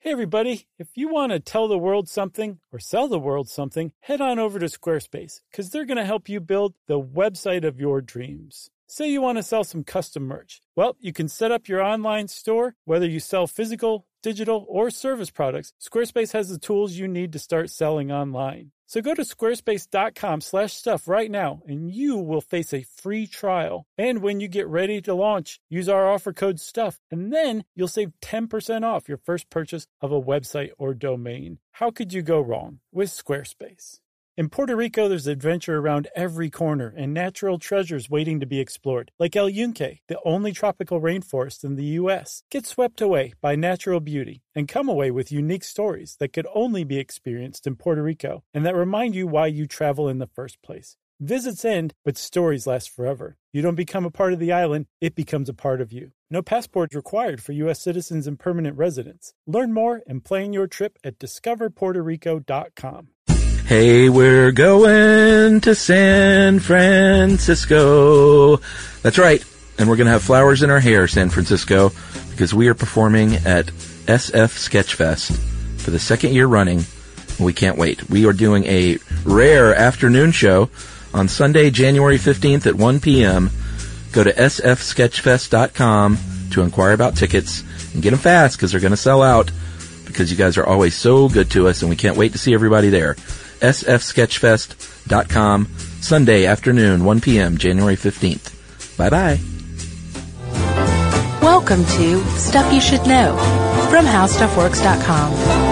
Hey everybody, if you want to tell the world something or sell the world something, head on over to Squarespace because they're going to help you build the website of your dreams. Say you want to sell some custom merch. Well, you can set up your online store, whether you sell physical, digital, or service products. Squarespace has the tools you need to start selling online. So go to squarespace.com/stuff right now and you will face a free trial. And when you get ready to launch, use our offer code STUFF and then you'll save 10% off your first purchase of a website or domain. How could you go wrong with Squarespace? In Puerto Rico, there's adventure around every corner and natural treasures waiting to be explored, like El Yunque, the only tropical rainforest in the U.S. Get swept away by natural beauty and come away with unique stories that could only be experienced in Puerto Rico and that remind you why you travel in the first place. Visits end, but stories last forever. You don't become a part of the island, it becomes a part of you. No passport required for U.S. citizens and permanent residents. Learn more and plan your trip at discoverpuertorico.com. Hey, we're going to San Francisco. That's right. And we're going to have flowers in our hair, San Francisco, because we are performing at SF Sketchfest for the second year running. We can't wait. We are doing a rare afternoon show on Sunday, January 15th at 1 p.m. Go to sfsketchfest.com to inquire about tickets and get them fast because they're going to sell out because you guys are always so good to us and we can't wait to see everybody there. sfsketchfest.com, Sunday afternoon, 1 p.m., January 15th. Bye-bye. Welcome to Stuff You Should Know from HowStuffWorks.com.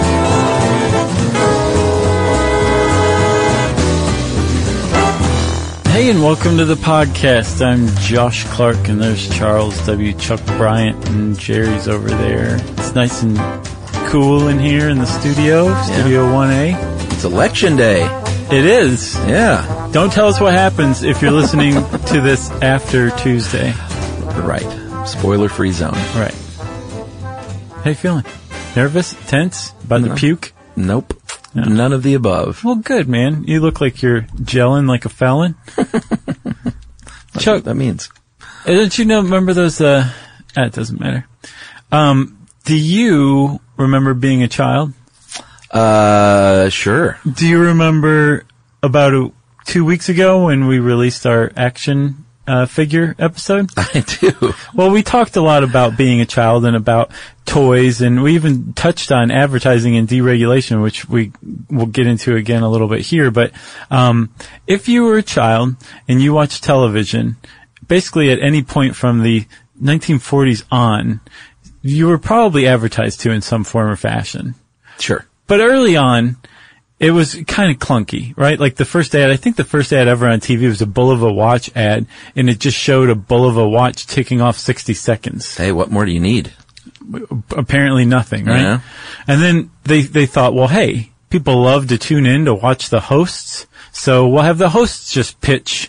Hey, and welcome to the podcast. I'm Josh Clark, and there's Charles W. Chuck Bryant, and Jerry's over there. It's nice and cool in here in the studio, Studio 1A. It's election day. It is. Yeah. Don't tell us what happens if you're listening to this after Tuesday. Right. Spoiler-free zone. Right. How you feeling? Nervous? Tense? About to puke? Nope. No. None of the above. Well, good, man. You look like you're gelling like a felon. Chuck, what that means. Don't you remember those, it doesn't matter. Do you remember being a child? Sure. Do you remember about 2 weeks ago when we released our action figure episode? I do. Well, we talked a lot about being a child and about toys, and we even touched on advertising and deregulation, which we will get into again a little bit here. But if you were a child and you watched television, basically at any point from the 1940s on, you were probably advertised to in some form or fashion. Sure. But early on, it was kind of clunky, right? Like the first ad, I think the first ad ever on TV was a Bulova watch ad, and it just showed a Bulova watch ticking off 60 seconds. Hey, what more do you need? Apparently nothing, right? Yeah. And then they thought, well, hey, people love to tune in to watch the hosts, so we'll have the hosts just pitch,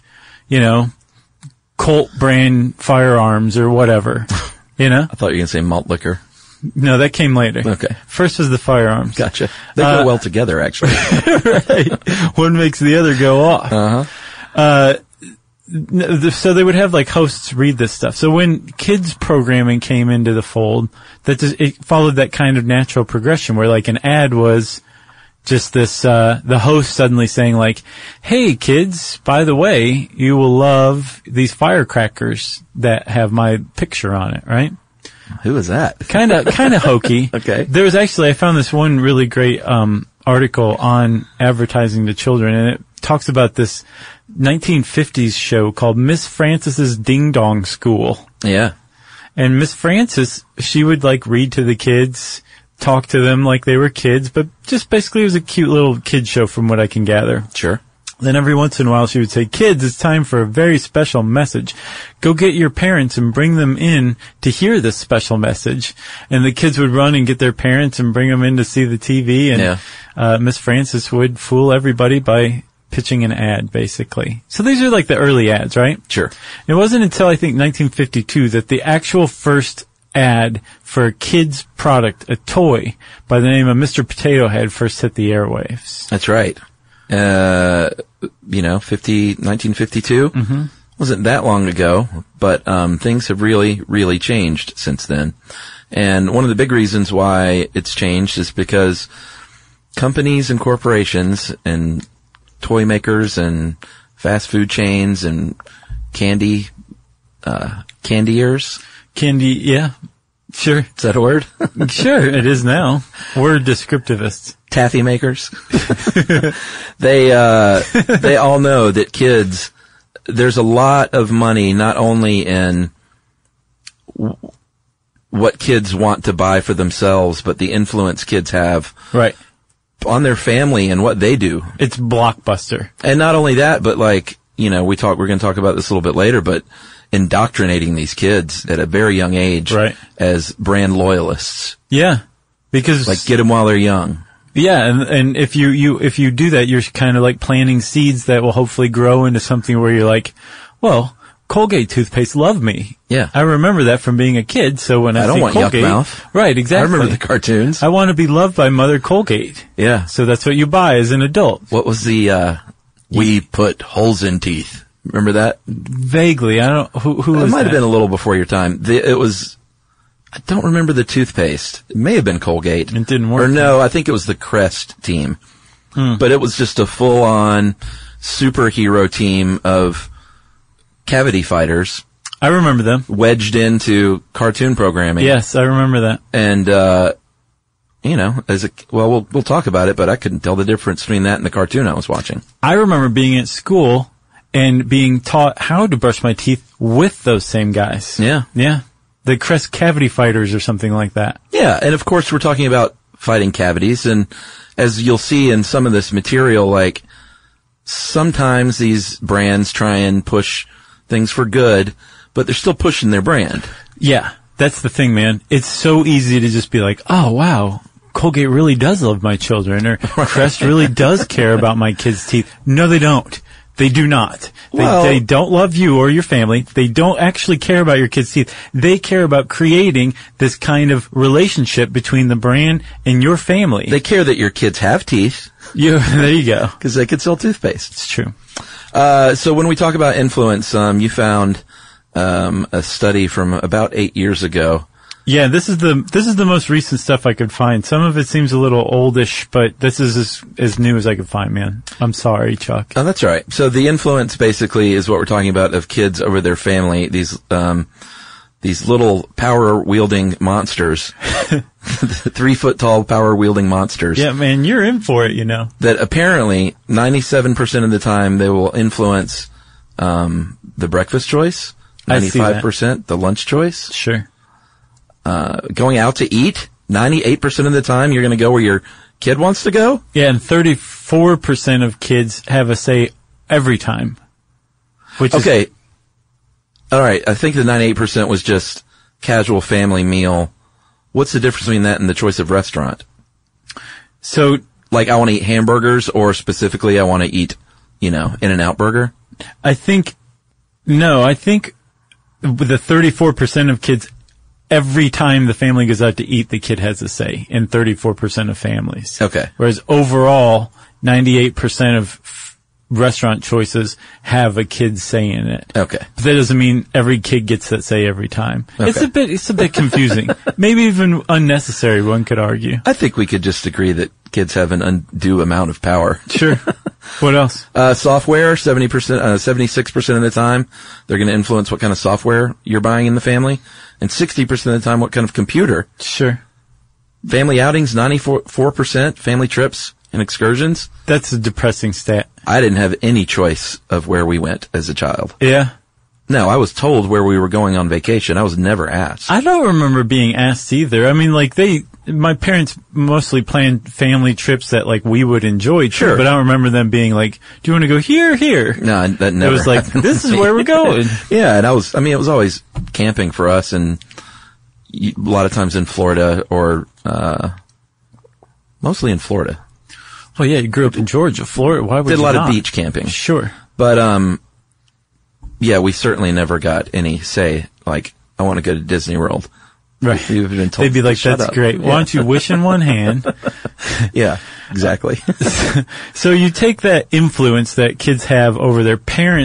Colt brand firearms or whatever, I thought you were going to say malt liquor. No, that came later. Okay. First was the firearms. Gotcha. They go well together, actually. Right. One makes the other go off. Uh-huh. So they would have like hosts read this stuff. So when kids programming came into the fold, it followed that kind of natural progression where like an ad was just this, the host suddenly saying like, hey kids, by the way, you will love these firecrackers that have my picture on it, right? Who is that? Kind of hokey. Okay. There was actually, I found this one really great, article on advertising to children, and it talks about this 1950s show called Miss Frances's Ding Dong School. Yeah. And Miss Frances, she would like read to the kids, talk to them like they were kids, but just basically it was a cute little kid show from what I can gather. Sure. Then every once in a while she would say, kids, it's time for a very special message. Go get your parents and bring them in to hear this special message. And the kids would run and get their parents and bring them in to see the TV. And Miss Frances would fool everybody by pitching an ad, basically. So these are like the early ads, right? Sure. It wasn't until I think 1952 that the actual first ad for a kid's product, a toy by the name of Mr. Potato Head, first hit the airwaves. That's right. 1952. Mm-hmm. Wasn't that long ago, but things have really, really changed since then. And one of the big reasons why it's changed is because companies and corporations and toy makers and fast food chains and candiers. Candy, yeah. Sure. Is that a word? Sure, it is now. We're descriptivists. Taffy makers. They all know that kids, there's a lot of money not only in what kids want to buy for themselves, but the influence kids have Right. on their family and what they do. It's Blockbuster. And not only that, but like, you know, we're going to talk about this a little bit later, but indoctrinating these kids at a very young age Right. as brand loyalists. Yeah. Because Like, get them while they're young. yeah, and if you do that, you're kind of like planting seeds that will hopefully grow into something where you're like, well, Colgate toothpaste love me. Yeah. I remember that from being a kid, so when I don't see want Colgate, Yuck Mouth. Right, exactly. I remember the cartoons. I want to be loved by Mother Colgate. Yeah. So that's what you buy as an adult. What was the, we put holes in teeth. Remember that? Vaguely, I don't, who It was might have that? been a little before your time. It was, I don't remember the toothpaste. It may have been Colgate. It didn't work. Or no, I think it was the Crest team. But it was just a full-on superhero team of cavity fighters I remember them. wedged into cartoon programming. Yes, I remember that. And, you know, we'll talk about it, but I couldn't tell the difference between that and the cartoon I was watching. I remember being at school and being taught how to brush my teeth with those same guys. Yeah. Yeah. The Crest Cavity Fighters or something like that. Yeah, and of course we're talking about fighting cavities, and as you'll see in some of this material, like, sometimes these brands try and push things for good, but they're still pushing their brand. Yeah. That's the thing, man. It's so easy to just be like, oh, wow, Colgate really does love my children, or Crest really does care about my kids' teeth. No, they don't. They do not. They don't love you or your family. They don't actually care about your kids' teeth. They care about creating this kind of relationship between the brand and your family. They care that your kids have teeth, There you go. because they could sell toothpaste. It's true. So when we talk about influence, you found a study from about 8 years ago. Yeah, this is the most recent stuff I could find. Some of it seems a little oldish, but this is as new as I could find, man. I'm sorry, Chuck. Oh, that's all right. So the influence basically is what we're talking about of kids over their family. These little power-wielding monsters, 3-foot tall power-wielding monsters. Yeah, man, you're in for it, you know. That apparently 97% of the time they will influence the breakfast choice, I see that. 95% the lunch choice. Sure. Going out to eat, 98% of the time you're going to go where your kid wants to go. Yeah, and 34% of kids have a say every time. Which is, Okay. All right. I think the 98% was just casual family meal. What's the difference between that and the choice of restaurant? so Like, I want to eat hamburgers, or specifically I want to eat, In-N-Out Burger? I think with the 34% of kids, every time the family goes out to eat, the kid has a say in 34% of families. Okay. Whereas overall, 98% of restaurant choices have a kid's say in it. Okay. But that doesn't mean every kid gets that say every time. Okay. It's a bit confusing. Maybe even unnecessary, one could argue. I think we could just agree that kids have an undue amount of power. Sure. What else? Software, 76% of the time, they're going to influence what kind of software you're buying in the family. And 60% of the time, what kind of computer. Sure. Family outings, 94%. Family trips and excursions. That's a depressing stat. I didn't have any choice of where we went as a child. Yeah. No, I was told where we were going on vacation. I was never asked. I don't remember being asked either. I mean, like my parents mostly planned family trips that like we would enjoy too, Sure. but I don't remember them being like, do you want to go here? No, that never It was like, happened this to is me. where we're going. Yeah, and it was always camping for us, and a lot of times in Florida, or mostly in Florida. Well, yeah, you grew up in Georgia, Florida. Why would Did a you lot not? of beach camping. Sure. But, yeah, we certainly never got any say, like, I want to go to Disney World. Right. We've been told They'd be like, shut that's up. great. Yeah. Why don't you wish in one hand? Yeah, exactly. So you take that influence that kids have over their parents'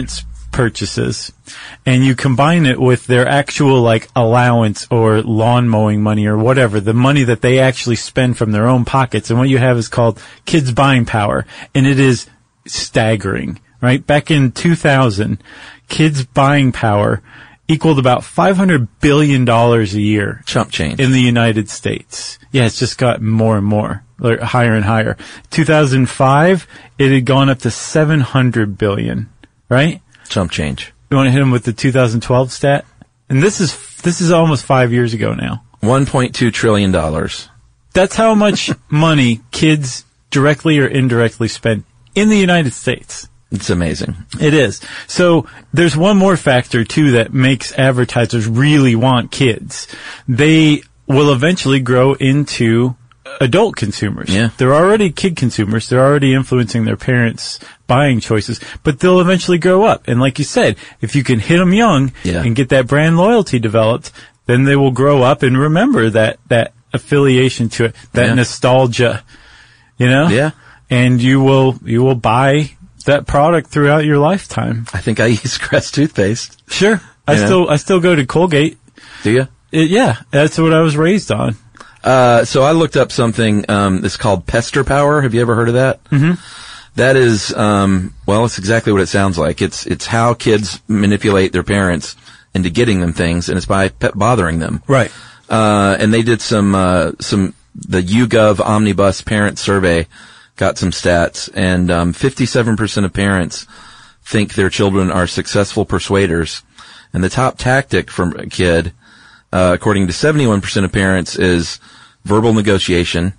purchases and you combine it with their actual like allowance or lawn mowing money or whatever, the money that they actually spend from their own pockets, and what you have is called kids' buying power, and it is staggering, right? Back in 2000, kids' buying power equaled about $500 billion a year. Chump change. In the United States. Yeah, it's just got more and more, higher and higher. 2005, it had gone up to $700 billion, right? Chump change. You want to hit them with the 2012 stat? And this is almost 5 years ago now. $1.2 trillion. That's how much money kids directly or indirectly spend in the United States. It's amazing. It is. So there's one more factor too that makes advertisers really want kids. They will eventually grow into adult consumers. Yeah. They're already kid consumers. They're already influencing their parents' buying choices, but they'll eventually grow up. And like you said, if you can hit them young and get that brand loyalty developed, then they will grow up and remember that affiliation to it, that nostalgia, you know? Yeah. And you will buy that product throughout your lifetime. I think I use Crest toothpaste. Sure. I still go to Colgate. Do you? Yeah. That's what I was raised on. So I looked up something, it's called Pester Power. Have you ever heard of that? Mm-hmm. That is, well, it's exactly what it sounds like. It's how kids manipulate their parents into getting them things, and it's by bothering them. Right. And they did the YouGov Omnibus Parent Survey, got some stats, and 57% of parents think their children are successful persuaders. And the top tactic for a kid, according to 71% of parents, is verbal negotiation.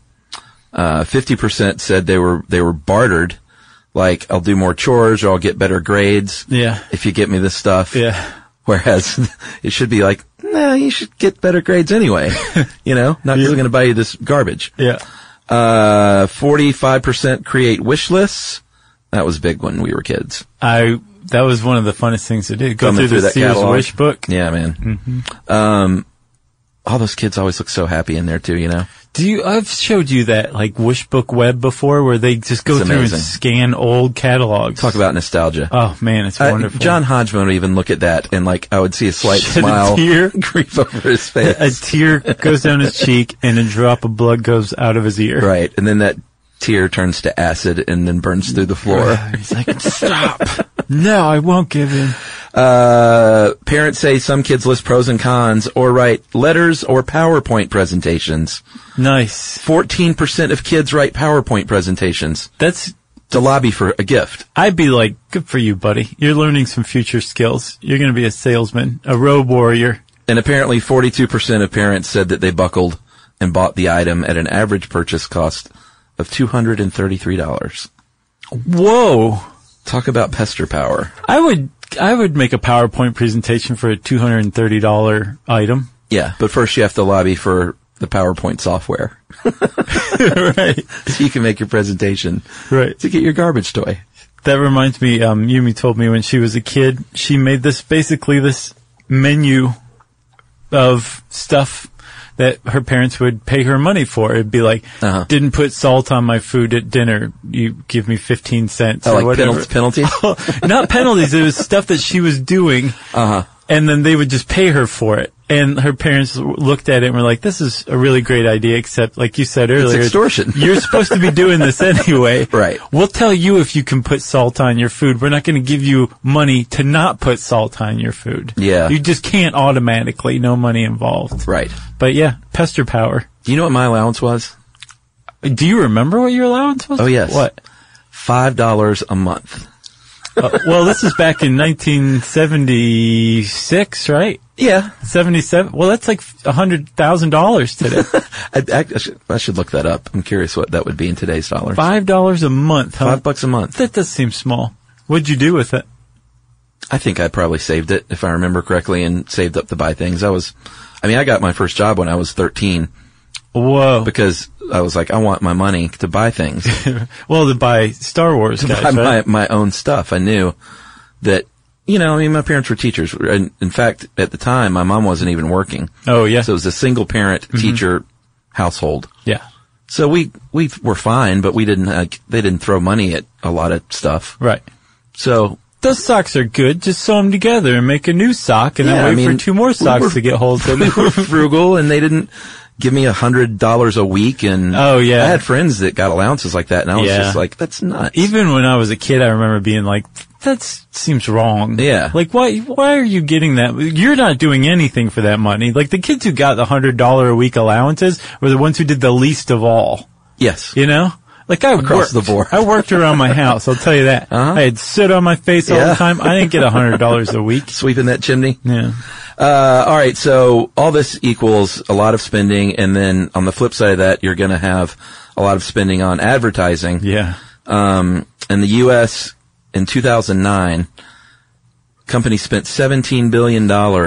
50% said they were bartered, like, I'll do more chores or I'll get better grades if you get me this stuff. Yeah. Whereas it should be like, nah, you should get better grades anyway. You know, not because I'm going to buy you this garbage. Yeah. 45% create wish lists. That was big when we were kids. That was one of the funnest things to do. Go through the that Sears catalog. wish book. Yeah, man. Mm-hmm. All those kids always look so happy in there too, you know? I've showed you that, like, Wishbook web before where they just go through and scan old catalogs. Talk about nostalgia. Oh, man, it's wonderful. John Hodgman would even look at that and, like, I would see a slight smile creep over his face. A tear goes down his cheek and a drop of blood goes out of his ear. Right. And then that tear turns to acid and then burns through the floor. He's like, stop. No, I won't give in. Parents say some kids list pros and cons or write letters or PowerPoint presentations. Nice. 14% of kids write PowerPoint presentations. That's to lobby for a gift. I'd be like, good for you, buddy. You're learning some future skills. You're going to be a salesman, a road warrior. And apparently 42% of parents said that they buckled and bought the item at an average purchase cost of $233. Whoa. Talk about pester power. I would make a PowerPoint presentation for a $230 item. Yeah, but first you have to lobby for the PowerPoint software. Right. So you can make your presentation. Right. To get your garbage toy. That reminds me, Yumi told me when she was a kid, she made this menu of stuff that her parents would pay her money for. It'd be like, didn't put salt on my food at dinner. You give me 15 cents or like whatever. Penalties? Not penalties. It was stuff that she was doing. And then they would just pay her for it. And her parents looked at it and were like, this is a really great idea, except like you said earlier. It's extortion. You're supposed to be doing this anyway. Right. We'll tell you if you can put salt on your food. We're not going to give you money to not put salt on your food. Yeah. You just can't automatically. No money involved. Right. But yeah, pester power. Do you know what my allowance was? Do you remember what your allowance was? Oh, yes. What? $5 a month. Well, this is back in 1976, right? Yeah. 77. Well, that's like $100,000 today. I should look that up. I'm curious what that would be in today's dollars. $5 a month, huh? $5 a month. That does seem small. What'd you do with it? I think I probably saved it, if I remember correctly, and saved up to buy things. I got my first job when I was 13. Whoa. Because I was like, I want my money to buy things. Well, to buy Star Wars guys, buy right? my own stuff. I knew that, my parents were teachers. In fact, at the time, my mom wasn't even working. Oh, yeah. So it was a single parent teacher household. Yeah. So we were fine, but they didn't throw money at a lot of stuff. Right. So those socks are good. Just sew them together and make a new sock, and then wait for 2 more socks to get holes in them. We were frugal, and they didn't give me $100 a week. And I had friends that got allowances like that, and I was just like, that's nuts. Even when I was a kid, I remember being like, that seems wrong. Yeah. Like, why are you getting that? You're not doing anything for that money. Like, the kids who got the $100 a week allowances were the ones who did the least of all. Yes. You know? Like, Across the board. I worked around my house, I'll tell you that. Uh-huh. I had soot on my face all the time. I didn't get $100 a week. Sweeping that chimney. Yeah. All right. So all this equals a lot of spending. And then on the flip side of that, you're going to have a lot of spending on advertising. Yeah. In the U.S. in 2009, companies spent $17 billion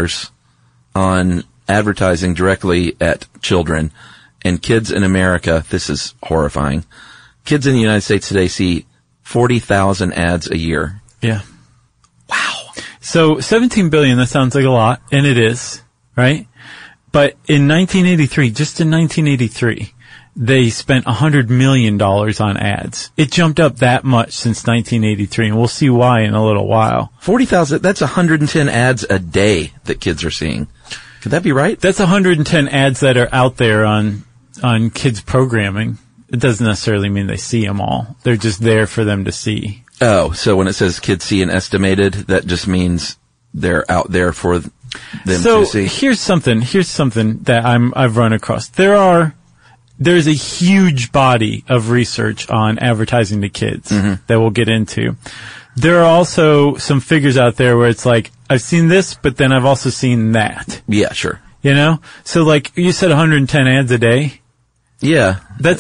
on advertising directly at children. And kids in America, this is horrifying. Kids in the United States today see 40,000 ads a year. Yeah. Wow. So 17 billion, that sounds like a lot, and it is, right? But in 1983, just in 1983, they spent $100 million on ads. It jumped up that much since 1983, and we'll see why in a little while. 40,000, that's 110 ads a day that kids are seeing. Could that be right? That's 110 ads that are out there on kids programming. It doesn't necessarily mean they see them all. They're just there for them to see. Oh, so when it says kids see an estimated, that just means they're out there for them to see. So here's something that I've run across. There's a huge body of research on advertising to kids that we'll get into. There are also some figures out there where it's like, I've seen this, but then I've also seen that. Yeah, sure. You know? So like, you said 110 ads a day. Yeah.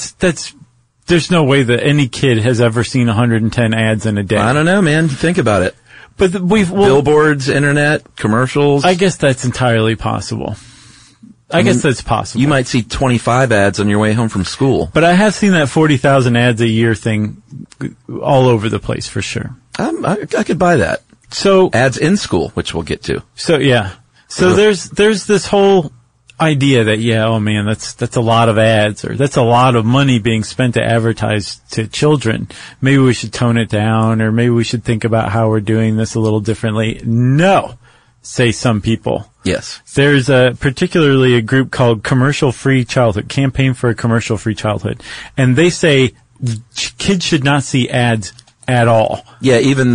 There's no way that any kid has ever seen 110 ads in a day. I don't know, man. Think about it. But billboards, internet, commercials. I guess that's entirely possible. I guess that's possible. You might see 25 ads on your way home from school. But I have seen that 40,000 ads a year thing all over the place for sure. I could buy that. So ads in school, which we'll get to. So yeah. So there's this whole idea that, oh man, that's a lot of ads, or that's a lot of money being spent to advertise to children. Maybe we should tone it down, or maybe we should think about how we're doing this a little differently. No, say some people. Yes. There's particularly a group called Commercial Free Childhood, Campaign for a Commercial Free Childhood. And they say kids should not see ads at all. Yeah, even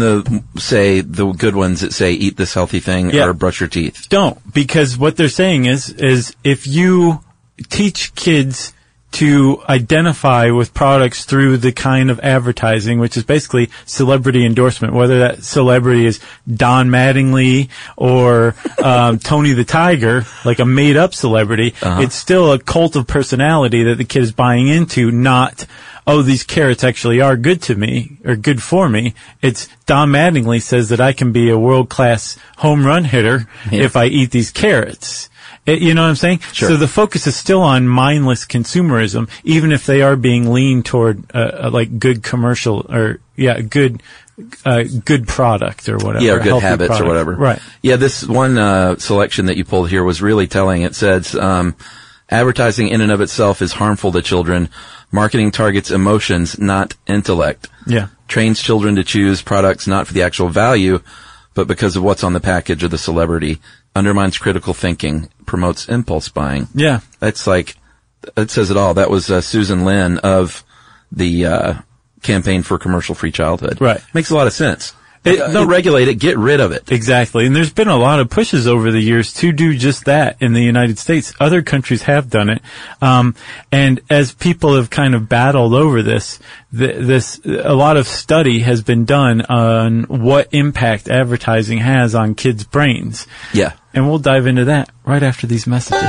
the good ones that say eat this healthy thing or brush your teeth. Don't, because what they're saying is if you teach kids to identify with products through the kind of advertising, which is basically celebrity endorsement, whether that celebrity is Don Mattingly or Tony the Tiger, like a made-up celebrity, it's still a cult of personality that the kid is buying into, not, oh, these carrots actually are good to me, or good for me. It's Don Mattingly says that I can be a world-class home run hitter if I eat these carrots. You know what I'm saying? Sure. So the focus is still on mindless consumerism, even if they are being leaned toward, like good commercial, or, good product or whatever. Yeah, or good habits product. Or whatever. Right. Yeah, this one, selection that you pulled here was really telling. It says, advertising in and of itself is harmful to children. Marketing targets emotions, not intellect. Yeah. Trains children to choose products not for the actual value, but because of what's on the package or the celebrity. Undermines critical thinking, promotes impulse buying. Yeah. That's like, that says it all. That was Susan Lin of the Campaign for Commercial Free Childhood. Right. Makes a lot of sense. Don't regulate it, get rid of it. Exactly. And there's been a lot of pushes over the years to do just that in the United States. Other countries have done it. And as people have kind of battled over this, a lot of study has been done on what impact advertising has on kids' brains. Yeah. And we'll dive into that right after these messages.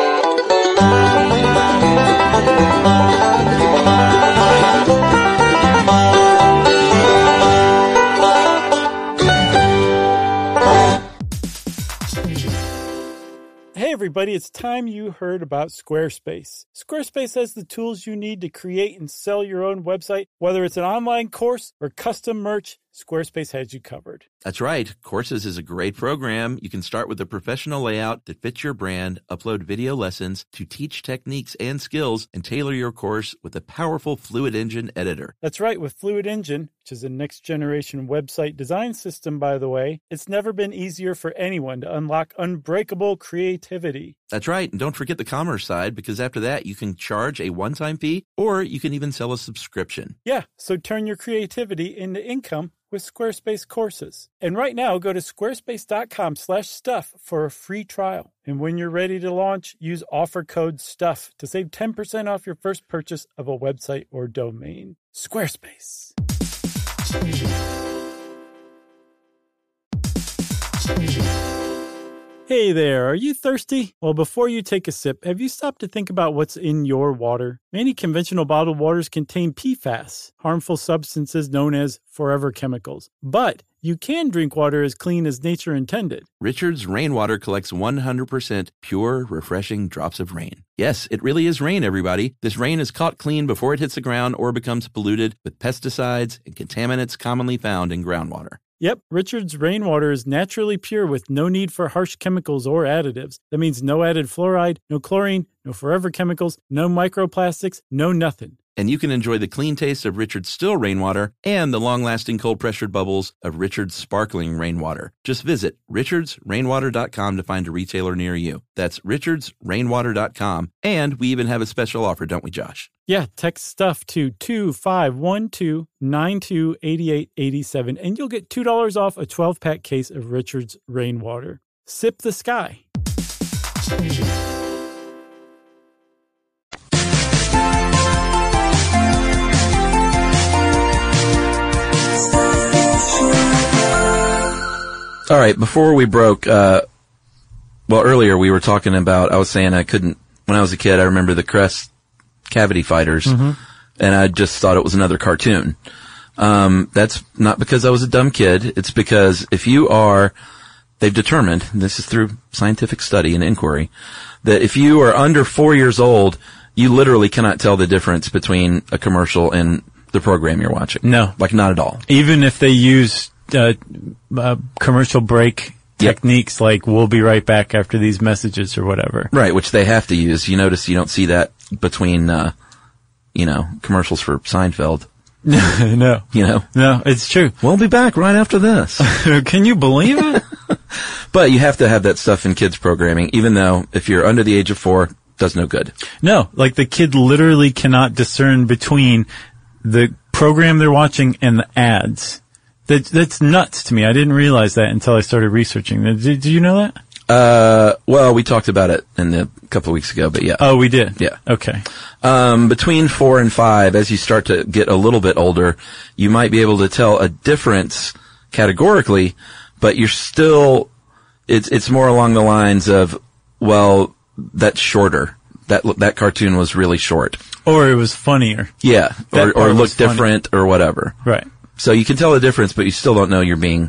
Hey everybody, it's time you heard about Squarespace. Squarespace has the tools you need to create and sell your own website, whether it's an online course or custom merch. Squarespace has you covered. That's right. Courses is a great program. You can start with a professional layout that fits your brand, upload video lessons to teach techniques and skills, and tailor your course with a powerful Fluid Engine editor. That's right. With Fluid Engine, which is a next-generation website design system, by the way, it's never been easier for anyone to unlock unbreakable creativity. That's right. And don't forget the commerce side, because after that, you can charge a one-time fee, or you can even sell a subscription. Yeah, so turn your creativity into income with Squarespace courses. And right now, go to squarespace.com/stuff for a free trial. And when you're ready to launch, use offer code STUFF to save 10% off your first purchase of a website or domain. Squarespace. Hey there, are you thirsty? Well, before you take a sip, have you stopped to think about what's in your water? Many conventional bottled waters contain PFAS, harmful substances known as forever chemicals. But you can drink water as clean as nature intended. Richard's Rainwater collects 100% pure, refreshing drops of rain. Yes, it really is rain, everybody. This rain is caught clean before it hits the ground or becomes polluted with pesticides and contaminants commonly found in groundwater. Yep, Richard's Rainwater is naturally pure with no need for harsh chemicals or additives. That means no added fluoride, no chlorine, no forever chemicals, no microplastics, no nothing. And you can enjoy the clean taste of Richard's still rainwater and the long-lasting cold-pressured bubbles of Richard's sparkling rainwater. Just visit richardsrainwater.com to find a retailer near you. That's richardsrainwater.com. And we even have a special offer, don't we, Josh? Yeah, text STUFF to 2512928887 and you'll get $2 off a 12-pack case of Richard's Rainwater. Sip the sky. All right, before we broke, earlier we were talking about, I was saying I couldn't, when I was a kid, I remember the Crest Cavity Fighters, and I just thought it was another cartoon. That's not because I was a dumb kid, it's because if you are, they've determined, this is through scientific study and inquiry, that if you are under 4 years old, you literally cannot tell the difference between a commercial and the program you're watching. No. Like, not at all. Even if they use commercial break techniques like we'll be right back after these messages or whatever. Right, which they have to use. You notice you don't see that between, commercials for Seinfeld. No. No, it's true. We'll be back right after this. Can you believe it? But you have to have that stuff in kids programming, even though if you're under the age of 4, does no good. No, like the kid literally cannot discern between the program they're watching and the ads. That's nuts to me. I didn't realize that until I started researching. Did you know that? We talked about it a couple of weeks ago, but yeah. Oh, we did? Yeah. Okay. Between 4 and 5, as you start to get a little bit older, you might be able to tell a difference categorically, but you're still, it's more along the lines of, well, that's shorter. That cartoon was really short. Or it was funnier. Yeah. Or looked different or whatever. Right. So you can tell the difference, but you still don't know you're being,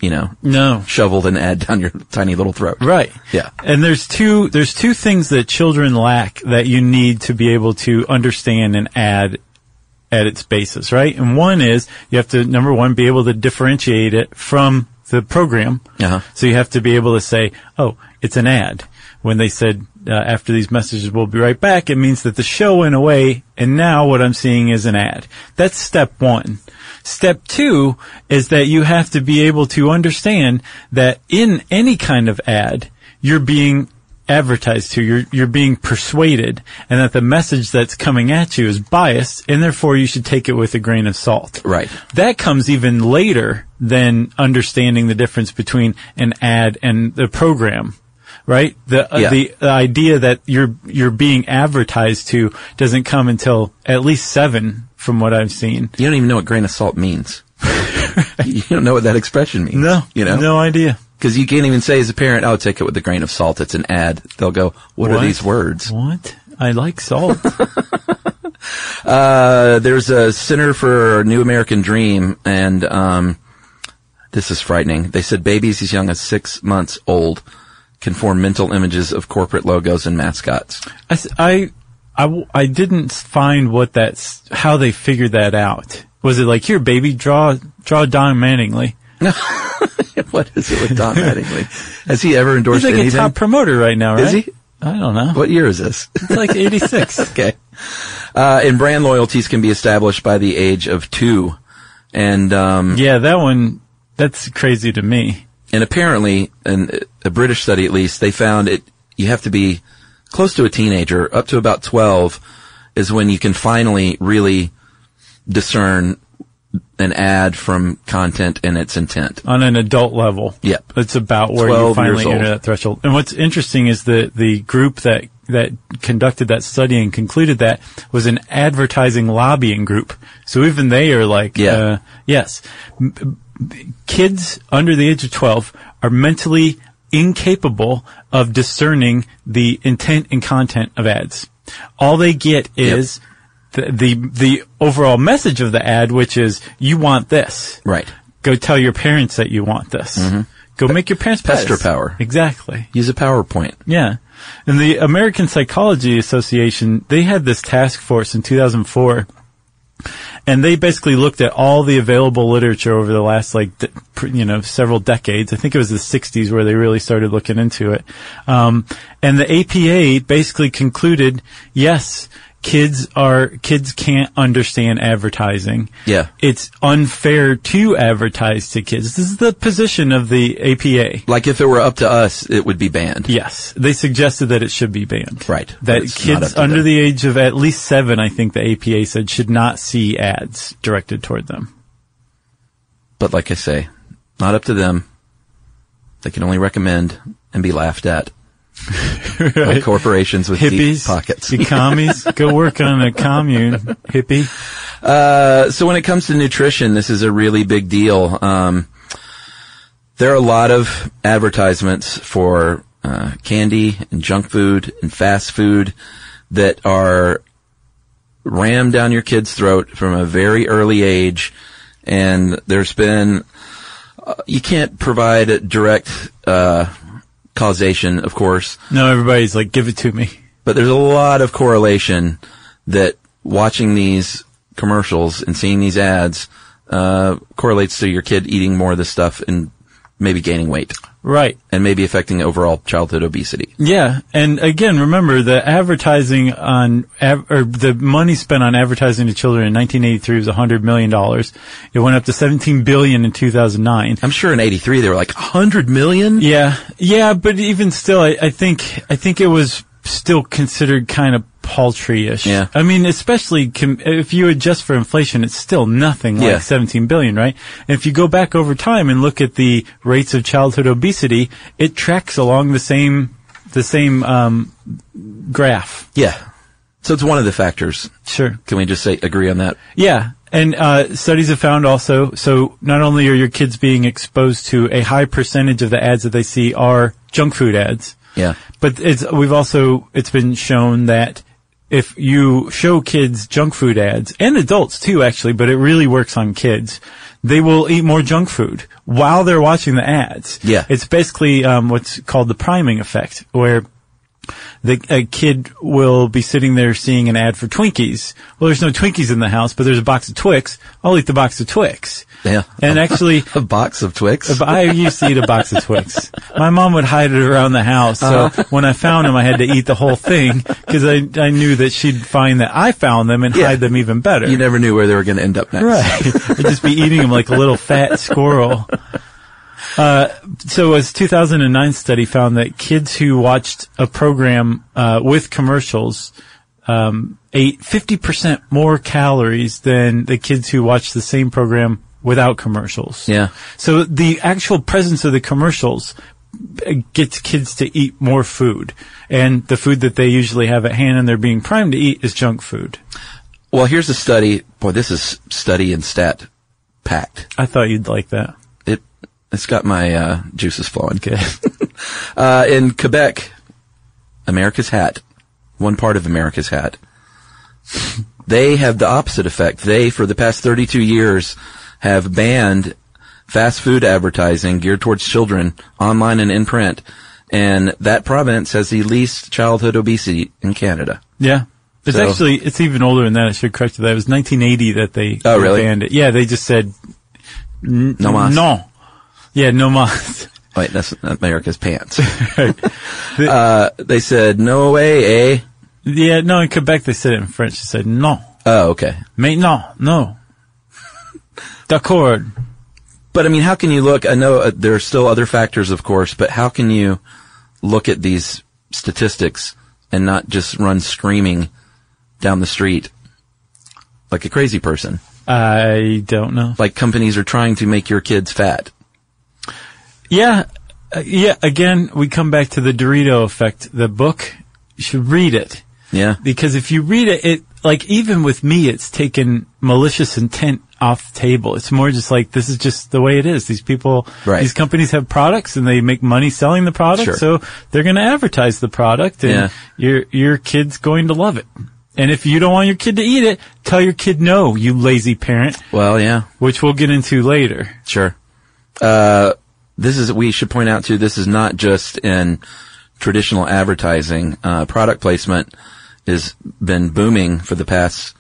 shoveled an ad down your tiny little throat. Right. Yeah. And there's two things that children lack that you need to be able to understand an ad at its basis, right? And one is you have to, number one, be able to differentiate it from the program. Uh-huh. So you have to be able to say, oh, it's an ad. When they said, after these messages we'll be right back, it means that the show went away and now what I'm seeing is an ad. That's step one. Step two is that you have to be able to understand that in any kind of ad, you're being advertised to, you're being persuaded, and that the message that's coming at you is biased, and therefore you should take it with a grain of salt. Right. That comes even later than understanding the difference between an ad and the program. Right? The idea that you're being advertised to doesn't come until at least 7 from what I've seen. You don't even know what grain of salt means. You don't know what that expression means. No. No idea. Because you can't even say as a parent, oh, take it with a grain of salt. It's an ad. They'll go, what are these words? What? I like salt. There's a Center for a New American Dream, and this is frightening. They said babies as young as 6 months old can form mental images of corporate logos and mascots. I didn't find how they figured that out. Was it like, here, baby, draw Don Mattingly? What is it with Don Mattingly? Has he ever endorsed anything? He's like a top promoter right now, right? Is he? I don't know. What year is this? It's like 86. Okay. And brand loyalties can be established by the age of 2. And, yeah, that's crazy to me. And apparently, in a British study at least, they found you have to be close to a teenager, up to about 12, is when you can finally really discern an ad from content and its intent. On an adult level. Yep. It's about where you finally enter that threshold. And what's interesting is the group that conducted that study and concluded that was an advertising lobbying group. So even they are like, yes. Kids under the age of 12 are mentally incapable of discerning the intent and content of ads. All they get is the overall message of the ad, which is, you want this. Right. Go tell your parents that you want this. Mm-hmm. Go make your parents buy this. Pester power. Exactly. Use a PowerPoint. Yeah. And the American Psychology Association, they had this task force in 2004. And they basically looked at all the available literature over the last, several decades. I think it was the 60s where they really started looking into it. And the APA basically concluded, yes, kids can't understand advertising. Yeah. It's unfair to advertise to kids. This is the position of the APA. Like if it were up to us, it would be banned. Yes. They suggested that it should be banned. Right. That kids under the age of at least 7, I think the APA said, should not see ads directed toward them. But like I say, not up to them. They can only recommend and be laughed at. Right. Like corporations with hippies, deep pockets. The commies, go work on a commune, hippie. So when it comes to nutrition, this is a really big deal. There are a lot of advertisements for candy and junk food and fast food that are rammed down your kid's throat from a very early age. And there's been, you can't provide direct causation, of course. No, everybody's like, give it to me. But there's a lot of correlation that watching these commercials and seeing these ads correlates to your kid eating more of this stuff and maybe gaining weight. Right. And maybe affecting overall childhood obesity. Yeah. And again, remember the advertising or the money spent on advertising to children in 1983 was $100 million. It went up to $17 billion in 2009. I'm sure in 83 they were like, 100 million? Yeah. Yeah. But even still, I think it was still considered kind of paltry-ish. Yeah. I mean, especially if you adjust for inflation, it's still nothing like 17 billion, right? And if you go back over time and look at the rates of childhood obesity, it tracks along the same graph. Yeah. So it's one of the factors. Sure. Can we just agree on that? Yeah. And studies have found also, so not only are your kids being exposed to a high percentage of the ads that they see are junk food ads. Yeah. But it's been shown that if you show kids junk food ads, and adults too actually, but it really works on kids, they will eat more junk food while they're watching the ads. Yeah. It's basically what's called the priming effect, where a kid will be sitting there seeing an ad for Twinkies. Well, there's no Twinkies in the house, but there's a box of Twix. I'll eat the box of Twix. Yeah. And actually, a box of Twix? I used to eat a box of Twix. My mom would hide it around the house. So when I found them, I had to eat the whole thing because I knew that she'd find that I found them and hide them even better. You never knew where they were going to end up next. Right. I'd just be eating them like a little fat squirrel. So a 2009 study found that kids who watched a program with commercials ate 50% more calories than the kids who watched the same program without commercials. Yeah. So the actual presence of the commercials gets kids to eat more food, and the food that they usually have at hand and they're being primed to eat is junk food. Well, here's a study. Boy, this is study and stat packed. I thought you'd like that. It's got my juices flowing. Good. In Quebec, America's hat, one part of America's hat, they have the opposite effect. They, for the past 32 years, have banned fast food advertising geared towards children, online and in print, and that province has the least childhood obesity in Canada. Yeah. It's even older than that. I should correct you. That it was 1980 that they banned it. Yeah, they just said no mas. No. Yeah, no mas. Wait, that's America's pants. They said no way, eh? Yeah, no, in Quebec they said it in French. They said no. Oh, okay. Maintenant, no. D'accord. But I mean, how can you look? I know there are still other factors, of course, but how can you look at these statistics and not just run screaming down the street like a crazy person? I don't know. Like companies are trying to make your kids fat. Yeah. Again, we come back to the Dorito effect. The book, you should read it. Yeah. Because if you read it, like even with me, it's taken malicious intent off the table. It's more just like, this is just the way it is. These people, these companies have products and they make money selling the product. So they're going to advertise the product and your kid's going to love it. And if you don't want your kid to eat it, tell your kid no, you lazy parent. Well, yeah. Which we'll get into later. Sure. We should point out too, this is not just in traditional advertising. Product placement has been booming for the past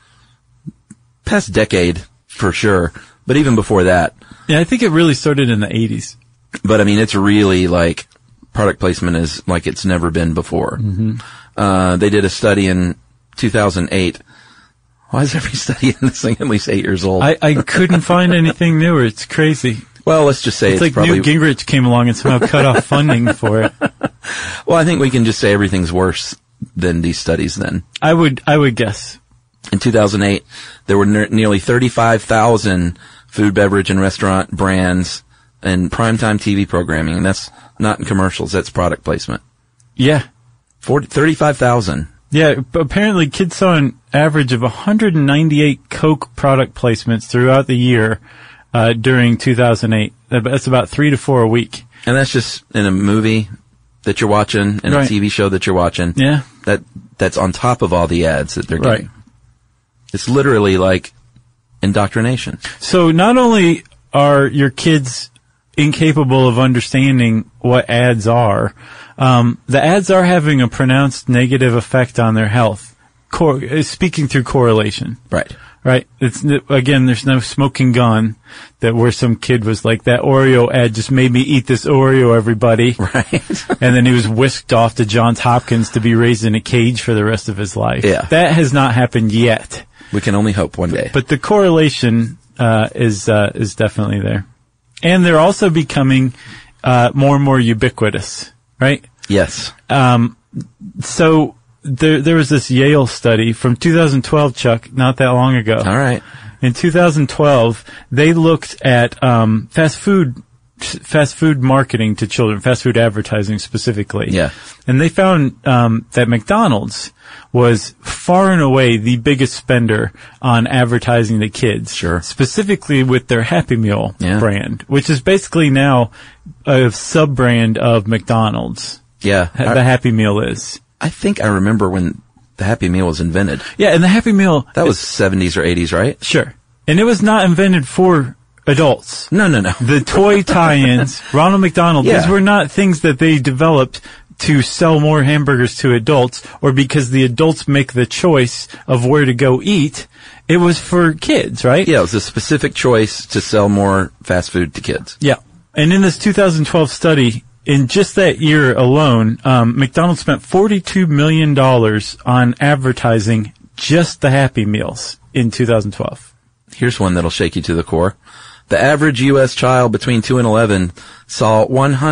decade for sure. But even before that. Yeah, I think it really started in the 80s. But I mean, it's really like product placement is like it's never been before. Mm-hmm. They did a study in 2008. Why is every study in this thing at least 8 years old? I couldn't find anything newer. It's crazy. Well, let's just say it's like probably Newt Gingrich came along and somehow cut off funding for it. Well, I think we can just say everything's worse than these studies then. I would guess. In 2008, there were nearly 35,000 food, beverage, and restaurant brands and primetime TV programming. And that's not in commercials. That's product placement. Yeah. 35,000. Yeah, apparently kids saw an average of 198 Coke product placements throughout the year during 2008. That's about 3 to 4 a week. And that's just in a movie that you're watching and a TV show that you're watching. Yeah. That's on top of all the ads that they're getting. Right. It's literally like indoctrination. So not only are your kids incapable of understanding what ads are, the ads are having a pronounced negative effect on their health. Speaking through correlation. Right. Again, there's no smoking gun where some kid was like, that Oreo ad just made me eat this Oreo, everybody. Right. And then he was whisked off to Johns Hopkins to be raised in a cage for the rest of his life. Yeah. That has not happened yet. We can only hope one day. But the correlation, is definitely there. And they're also becoming, more and more ubiquitous, right? Yes. So there was this Yale study from 2012, Chuck, not that long ago. All right. In 2012, they looked at fast food marketing to children, fast food advertising specifically. Yeah. And they found that McDonald's was far and away the biggest spender on advertising to kids. Sure. Specifically with their Happy Meal brand, which is basically now a sub-brand of McDonald's. Yeah. The Happy Meal is. I think I remember when the Happy Meal was invented. Yeah, and the Happy Meal... That was 70s or 80s, right? Sure. And it was not invented for adults. No. The toy tie-ins, Ronald McDonald, these were not things that they developed to sell more hamburgers to adults or because the adults make the choice of where to go eat. It was for kids, right? Yeah, it was a specific choice to sell more fast food to kids. Yeah. And in this 2012 study, in just that year alone, McDonald's spent $42 million on advertising just the Happy Meals in 2012. Here's one that'll shake you to the core. The average U.S. child between 2 and 11 saw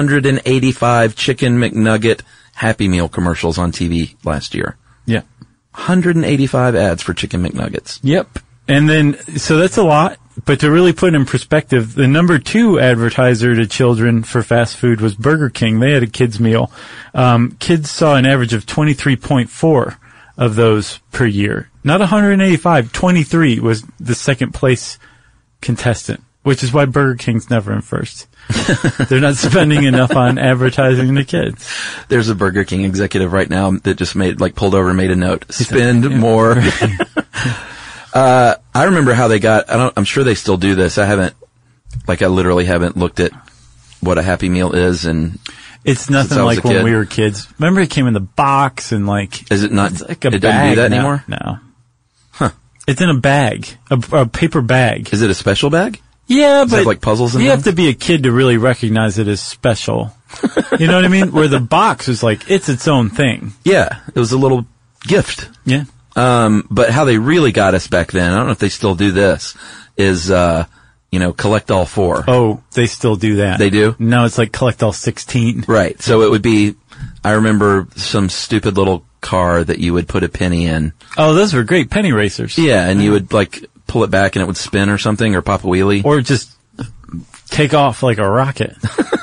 185 Chicken McNugget Happy Meal commercials on TV last year. Yeah. 185 ads for Chicken McNuggets. Yep. And then, so that's a lot, but to really put in perspective, the number 2 advertiser to children for fast food was Burger King. They had a kids meal. Kids saw an average of 23.4 of those per year. Not 185, 23 was the second place contestant, which is why Burger King's never in first. They're not spending enough on advertising to kids. There's a Burger King executive right now that just pulled over and made a note. Spend more. I remember how they got, I'm sure they still do this. I literally haven't looked at what a Happy Meal is and It's nothing Since I was like a when kid. we were kids. Remember it came in the box and like... Is it not? It's like a it bag doesn't do that now. anymore? No. Huh. It's in a bag. A paper bag. Is it a special bag? Yeah, Does it but have, like, puzzles in you them? have to be a kid to really recognize it as special. You know what I mean? Where the box is like, it's its own thing. Yeah. It was a little gift. Yeah. But how they really got us back then, I don't know if they still do this, is, collect all 4. Oh, they still do that. They do? No, it's like collect all 16. Right. So it would be, I remember some stupid little car that you would put a penny in. Oh, those were great penny racers. Yeah, and you would like pull it back and it would spin or something or pop a wheelie. Or just take off like a rocket.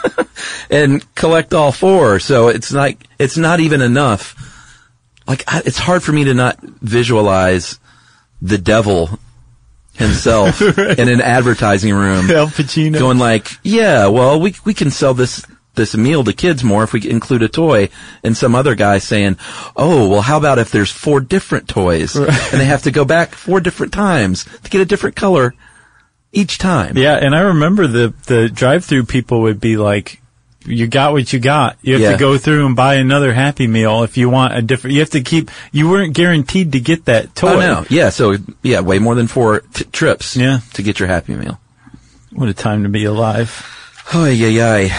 And collect all 4. So it's not even enough. Like, it's hard for me to not visualize the devil himself Right. in an advertising room. Al Pacino. Going like, yeah, well, we can sell this meal to kids more if we include a toy, and some other guy saying, oh, well, how about if there's 4 different toys, Right. and they have to go back 4 different times to get a different color each time. Yeah, and I remember the drive-through people would be like, you got what you got. You have Yeah. to go through and buy another Happy Meal if you want a different, you have to keep, you weren't guaranteed to get that toy. Oh, no. Yeah, so, yeah, way more than 4 trips Yeah. to get your Happy Meal. What a time to be alive. Oh, yeah.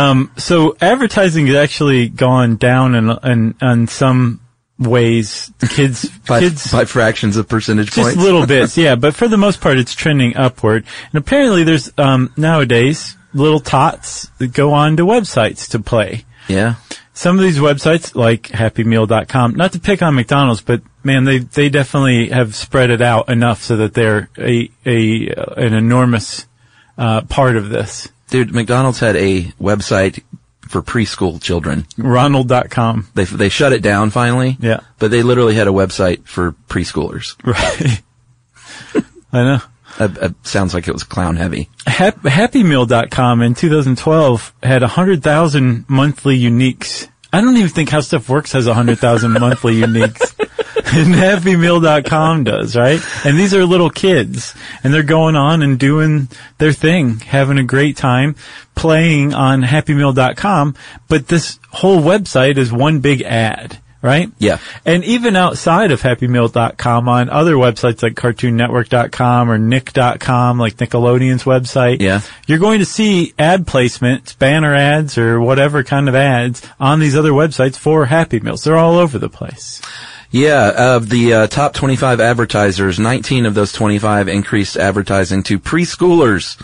So advertising has actually gone down in some ways. Kids, By fractions of percentage just points. little bits, yeah. But for the most part, it's trending upward. And apparently, there's nowadays little tots that go on to websites to play. Yeah. Some of these websites, like HappyMeal.com, not to pick on McDonald's, but man, they definitely have spread it out enough so that they're an enormous part of this. Dude, McDonald's had a website for preschool children. Ronald.com. They shut it down finally. Yeah. But they literally had a website for preschoolers. Right. I know. Sounds like it was clown heavy. HappyMeal.com in 2012 had 100,000 monthly uniques. I don't even think How Stuff Works has 100,000 monthly uniques. And HappyMeal.com does, right? And these are little kids, and they're going on and doing their thing, having a great time, playing on HappyMeal.com, but this whole website is one big ad, right? Yeah. And even outside of HappyMeal.com, on other websites like CartoonNetwork.com or Nick.com, like Nickelodeon's website, Yeah. you're going to see ad placements, banner ads, or whatever kind of ads on these other websites for Happy Meals. They're all over the place. Yeah, of the top 25 advertisers, 19 of those 25 increased advertising to preschoolers.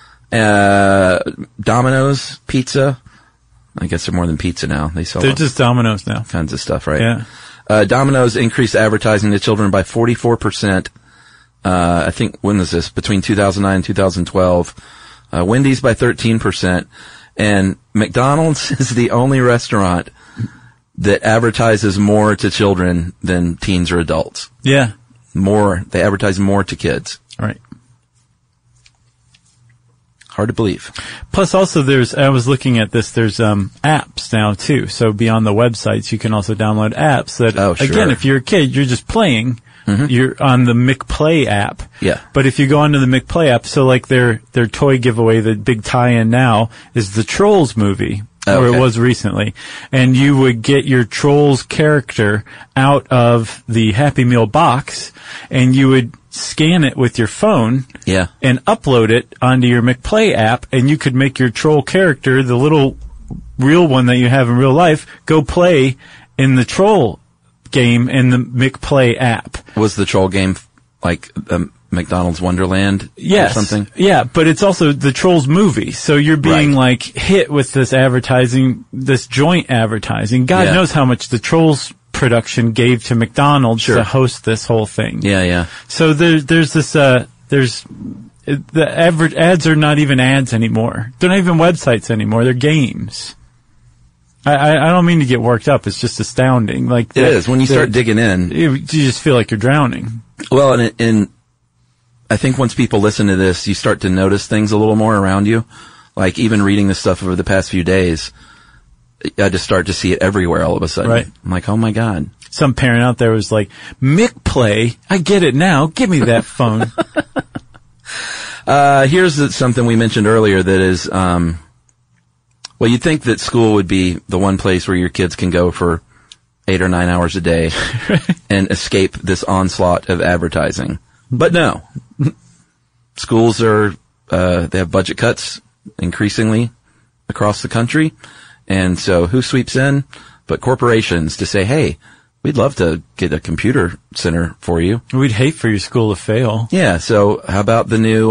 Domino's Pizza. I guess they're more than pizza now. They sell They're just Domino's now. kinds of stuff, right? Yeah. Domino's increased advertising to children by 44%. I think, when was this? Between 2009 and 2012. Wendy's by 13%. And McDonald's is the only restaurant that advertises more to children than teens or adults. Yeah. They advertise more to kids. Right. Hard to believe. Plus also I was looking at this, there's apps now too. So beyond the websites, you can also download apps that, Oh, sure. again, if you're a kid, you're just playing. You're on the McPlay app. Yeah. But if you go onto the McPlay app, so like their toy giveaway, the big tie-in now is the Trolls movie. Oh, Or okay. it was recently. And you would get your Trolls character out of the Happy Meal box, and you would scan it with your phone Yeah. and upload it onto your McPlay app, and you could make your troll character, the little real one that you have in real life, go play in the troll game in the McPlay app. Was the troll game like McDonald's Wonderland Yes. or something? Yeah, but it's also the Trolls movie. So you're being Right. like hit with this advertising, this joint advertising. God Yeah. knows how much the Trolls production gave to McDonald's Sure. to host this whole thing. Yeah. So there's this, the ads are not even ads anymore. They're not even websites anymore. They're games. I don't mean to get worked up. It's just astounding. Like It is. When you start digging in. you just feel like you're drowning. Well, and I think once people listen to this, you start to notice things a little more around you. Like even reading this stuff over the past few days, I just start to see it everywhere all of a sudden. Right. I'm like, oh my God. Some parent out there was like, McPlay, I get it now. Give me that phone. Here's something we mentioned earlier that is, Well, you'd think that school would be the one place where your kids can go for 8 or 9 hours a day and escape this onslaught of advertising. But no. Schools are, they have budget cuts increasingly across the country. And so who sweeps in but corporations to say, hey, we'd love to get a computer center for you. We'd hate for your school to fail. Yeah. So how about the new,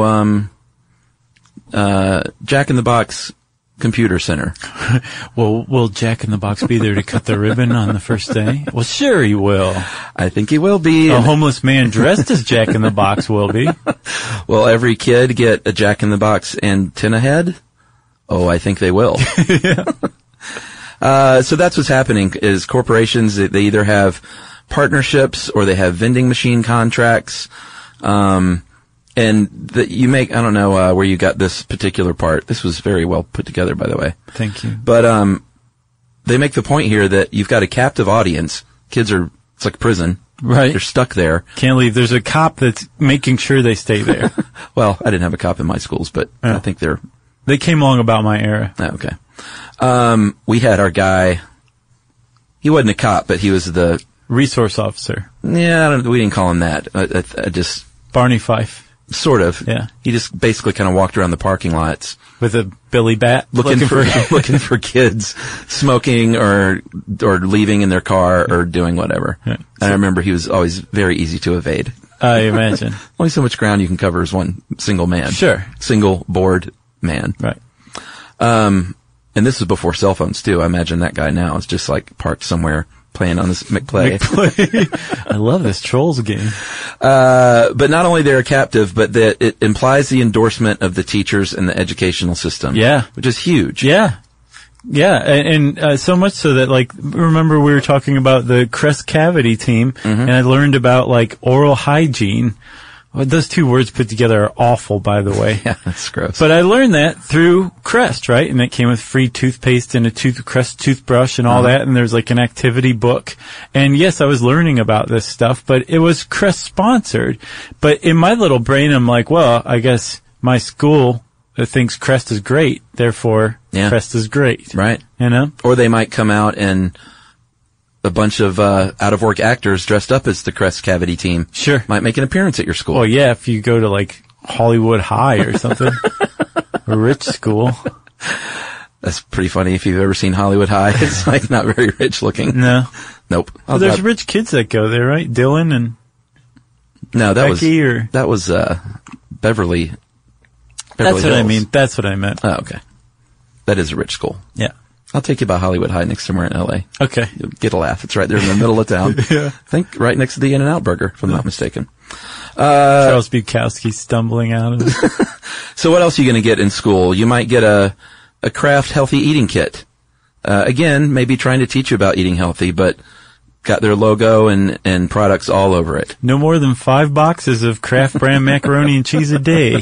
Jack in the Box Computer Center? Well, will Jack in the Box be there to cut the ribbon on the first day? Well, sure he will. I think he will be. A homeless man dressed as Jack in the Box will be. Will every kid get a Jack in the Box antenna head? Oh, I think they will. Yeah. So that's what's happening is corporations, they either have partnerships or they have vending machine contracts. And you make, I don't know, where you got this particular part. This was very well put together, by the way. Thank you. But, they make the point here that you've got a captive audience. Kids are, it's like prison. Right. They're stuck there. Can't leave. There's a cop that's making sure they stay there. Well, I didn't have a cop in my schools, but I think They came along about my era. Oh, okay. We had our guy, he wasn't a cop, but he was the Resource officer. Yeah, we didn't call him that. I just Barney Fife. Sort of. Yeah. He just basically kind of walked around the parking lots with a billy bat looking for kids smoking or leaving in their car or doing whatever. Yeah. And I remember he was always very easy to evade. I imagine. Only so much ground you can cover as one single man. Sure. Single board man. Right. And this was before cell phones too. I imagine that guy now is just like parked somewhere playing on this McPlay. I love this Trolls game. But not only they're captive, but that it implies the endorsement of the teachers and the educational system. Yeah. Which is huge. Yeah. Yeah. And so much so that, like, remember we were talking about the Crest Cavity team, and I learned about, like, oral hygiene. Well, those two words put together are awful, by the way. Yeah, that's gross. But I learned that through Crest, right? And it came with free toothpaste and a Crest toothbrush and all that. And there's like an activity book. And yes, I was learning about this stuff, but it was Crest sponsored. But in my little brain, I'm like, well, I guess my school thinks Crest is great. Therefore, Crest is great. Right. You know? Or they might come out and a bunch of out-of-work actors dressed up as the Crest Cavity team Sure. might make an appearance at your school. Well, yeah, if you go to like Hollywood High or something, a rich school. That's pretty funny. If you've ever seen Hollywood High, it's like not very rich looking. No. Nope. Well, there's rich kids that go there, right? Dylan and no, that Becky was Beverly. That's what Hills. I mean. That's what I meant. Oh, okay. That is a rich school. Yeah. I'll take you by Hollywood High next summer in L.A. Okay. You'll get a laugh. It's right there in the middle of town. Yeah. I think right next to the In-N-Out Burger, if I'm not mistaken. Charles Bukowski stumbling out of it. So what else are you going to get in school? You might get a Kraft healthy eating kit. Again, maybe trying to teach you about eating healthy, but got their logo and products all over it. No more than 5 boxes of Kraft brand macaroni and cheese a day.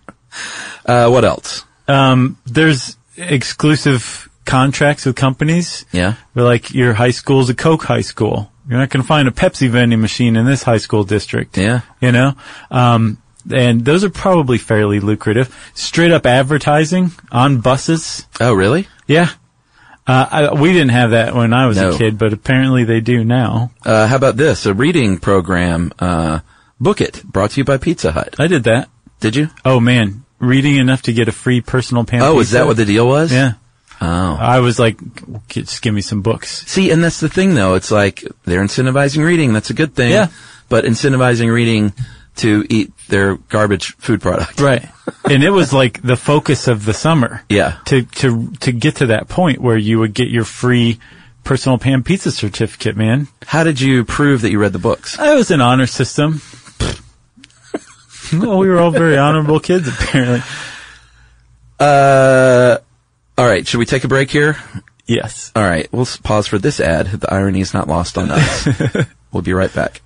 What else? There's exclusive contracts with companies. Yeah. Where like your high school's a Coke high school. You're not going to find a Pepsi vending machine in this high school district. Yeah. You know? And those are probably fairly lucrative. Straight up advertising on buses. Oh, really? Yeah. We didn't have that when I was a kid, but apparently they do now. How about this? A reading program, Book It, brought to you by Pizza Hut. I did that. Did you? Oh man. Reading enough to get a free personal pan pizza. Oh, is that what the deal was? Yeah. Oh. I was like, just give me some books. See, and that's the thing though. It's like they're incentivizing reading. That's a good thing. Yeah. But incentivizing reading to eat their garbage food product. Right. And it was like the focus of the summer. Yeah. To get to that point where you would get your free personal pan pizza certificate, man. How did you prove that you read the books? I was an honor system. Well, we were all very honorable kids, apparently. All right. Should we take a break here? Yes. All right. We'll pause for this ad. The irony is not lost on us. We'll be right back.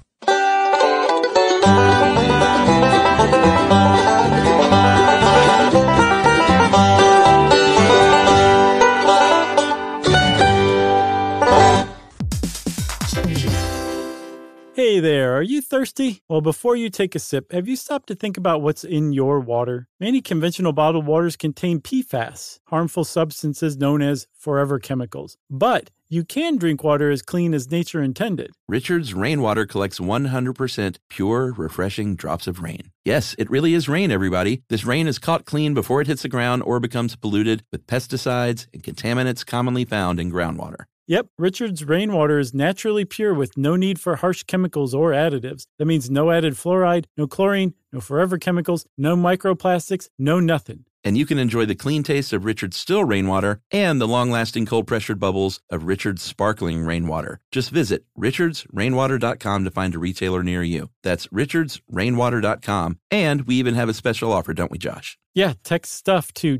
Hey there, are you thirsty? Well, before you take a sip, have you stopped to think about what's in your water? Many conventional bottled waters contain PFAS, harmful substances known as forever chemicals. But you can drink water as clean as nature intended. Richard's Rainwater collects 100% pure, refreshing drops of rain. Yes, it really is rain, everybody. This rain is caught clean before it hits the ground or becomes polluted with pesticides and contaminants commonly found in groundwater. Yep, Richard's Rainwater is naturally pure with no need for harsh chemicals or additives. That means no added fluoride, no chlorine, no forever chemicals, no microplastics, no nothing. And you can enjoy the clean taste of Richard's still rainwater and the long-lasting cold-pressured bubbles of Richard's sparkling rainwater. Just visit richardsrainwater.com to find a retailer near you. That's richardsrainwater.com. And we even have a special offer, don't we, Josh? Yeah, text stuff to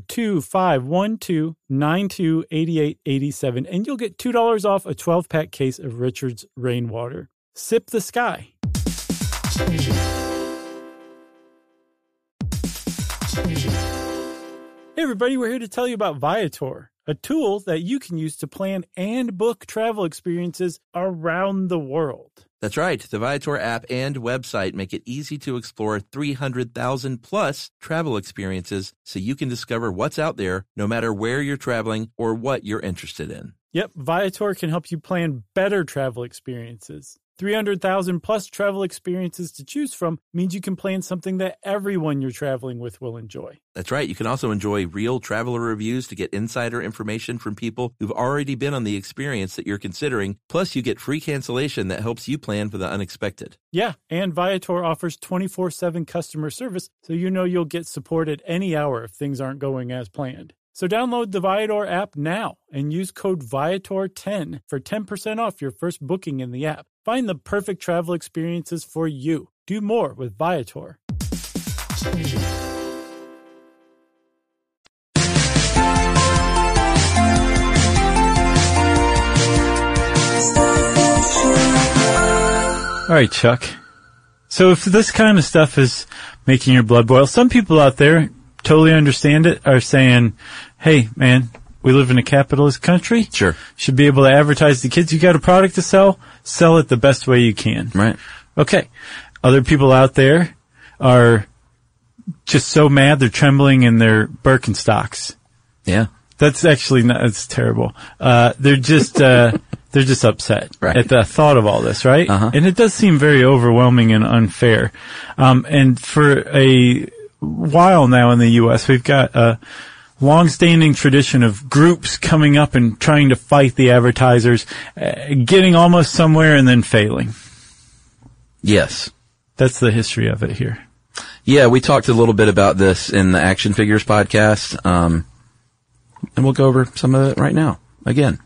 2512928887 and you'll get $2 off a 12-pack case of Richard's Rainwater. Sip the sky. Hey everybody, we're here to tell you about Viator, a tool that you can use to plan and book travel experiences around the world. That's right. The Viator app and website make it easy to explore 300,000 plus travel experiences so you can discover what's out there no matter where you're traveling or what you're interested in. Yep, Viator can help you plan better travel experiences. 300,000 plus travel experiences to choose from means you can plan something that everyone you're traveling with will enjoy. That's right. You can also enjoy real traveler reviews to get insider information from people who've already been on the experience that you're considering. Plus, you get free cancellation that helps you plan for the unexpected. Yeah, and Viator offers 24/7 customer service, so you know you'll get support at any hour if things aren't going as planned. So download the Viator app now and use code Viator10 for 10% off your first booking in the app. Find the perfect travel experiences for you. Do more with Viator. All right, Chuck. So if this kind of stuff is making your blood boil, some people out there totally understand it, are saying, hey, man, we live in a capitalist country. Sure. Should be able to advertise to kids. You got a product to sell it the best way you can. Right. Okay. Other people out there are just so mad they're trembling in their Birkenstocks. Yeah. That's actually not, it's terrible. They're just upset right. at the thought of all this, right? Uh-huh. And it does seem very overwhelming and unfair. And for a while now in the U.S., we've got a long-standing tradition of groups coming up and trying to fight the advertisers, getting almost somewhere and then failing. Yes. That's the history of it here. Yeah, we talked a little bit about this in the Action Figures podcast, and we'll go over some of it right now, again.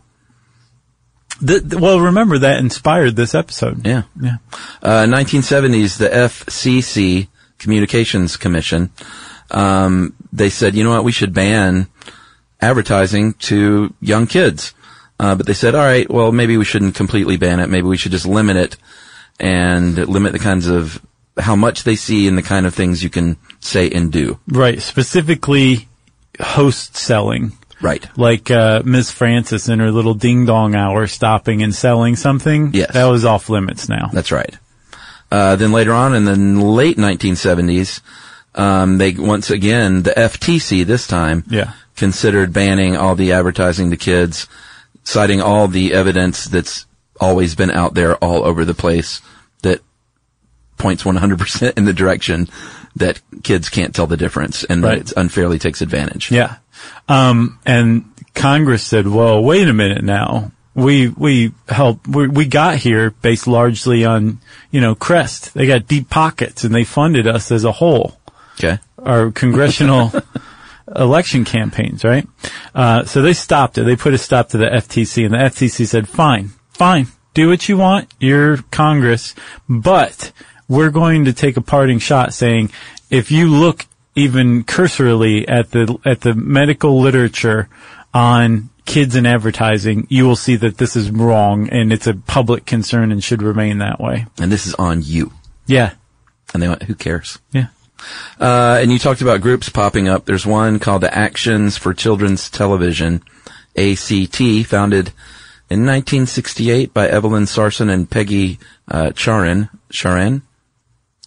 Well, remember, that inspired this episode. Yeah. 1970s, the FCC, Communications Commission, they said, you know what, we should ban advertising to young kids. But they said, all right, well, maybe we shouldn't completely ban it. Maybe we should just limit it and limit the kinds of how much they see and the kind of things you can say and do. Right. Specifically, host selling. Right. Like Ms. Francis in her little ding-dong hour stopping and selling something. Yes. That was off limits now. That's right. Then later on in the late 1970s, they once again, the FTC this time, considered banning all the advertising to kids, citing all the evidence that's always been out there all over the place that points 100% in the direction that kids can't tell the difference and that it unfairly takes advantage. Yeah. And Congress said, well, wait a minute now. We got here based largely on, Crest. They got deep pockets and they funded us as a whole. Okay. Our congressional election campaigns, right? So they stopped it. They put a stop to the FTC and the FTC said, fine, do what you want. You're Congress, but we're going to take a parting shot saying, if you look even cursorily at the medical literature on kids and advertising, you will see that this is wrong and it's a public concern and should remain that way. And this is on you. Yeah. And they went, who cares? Yeah. And you talked about groups popping up. There's one called the Actions for Children's Television, ACT, founded in 1968 by Evelyn Sarson and Peggy Charan.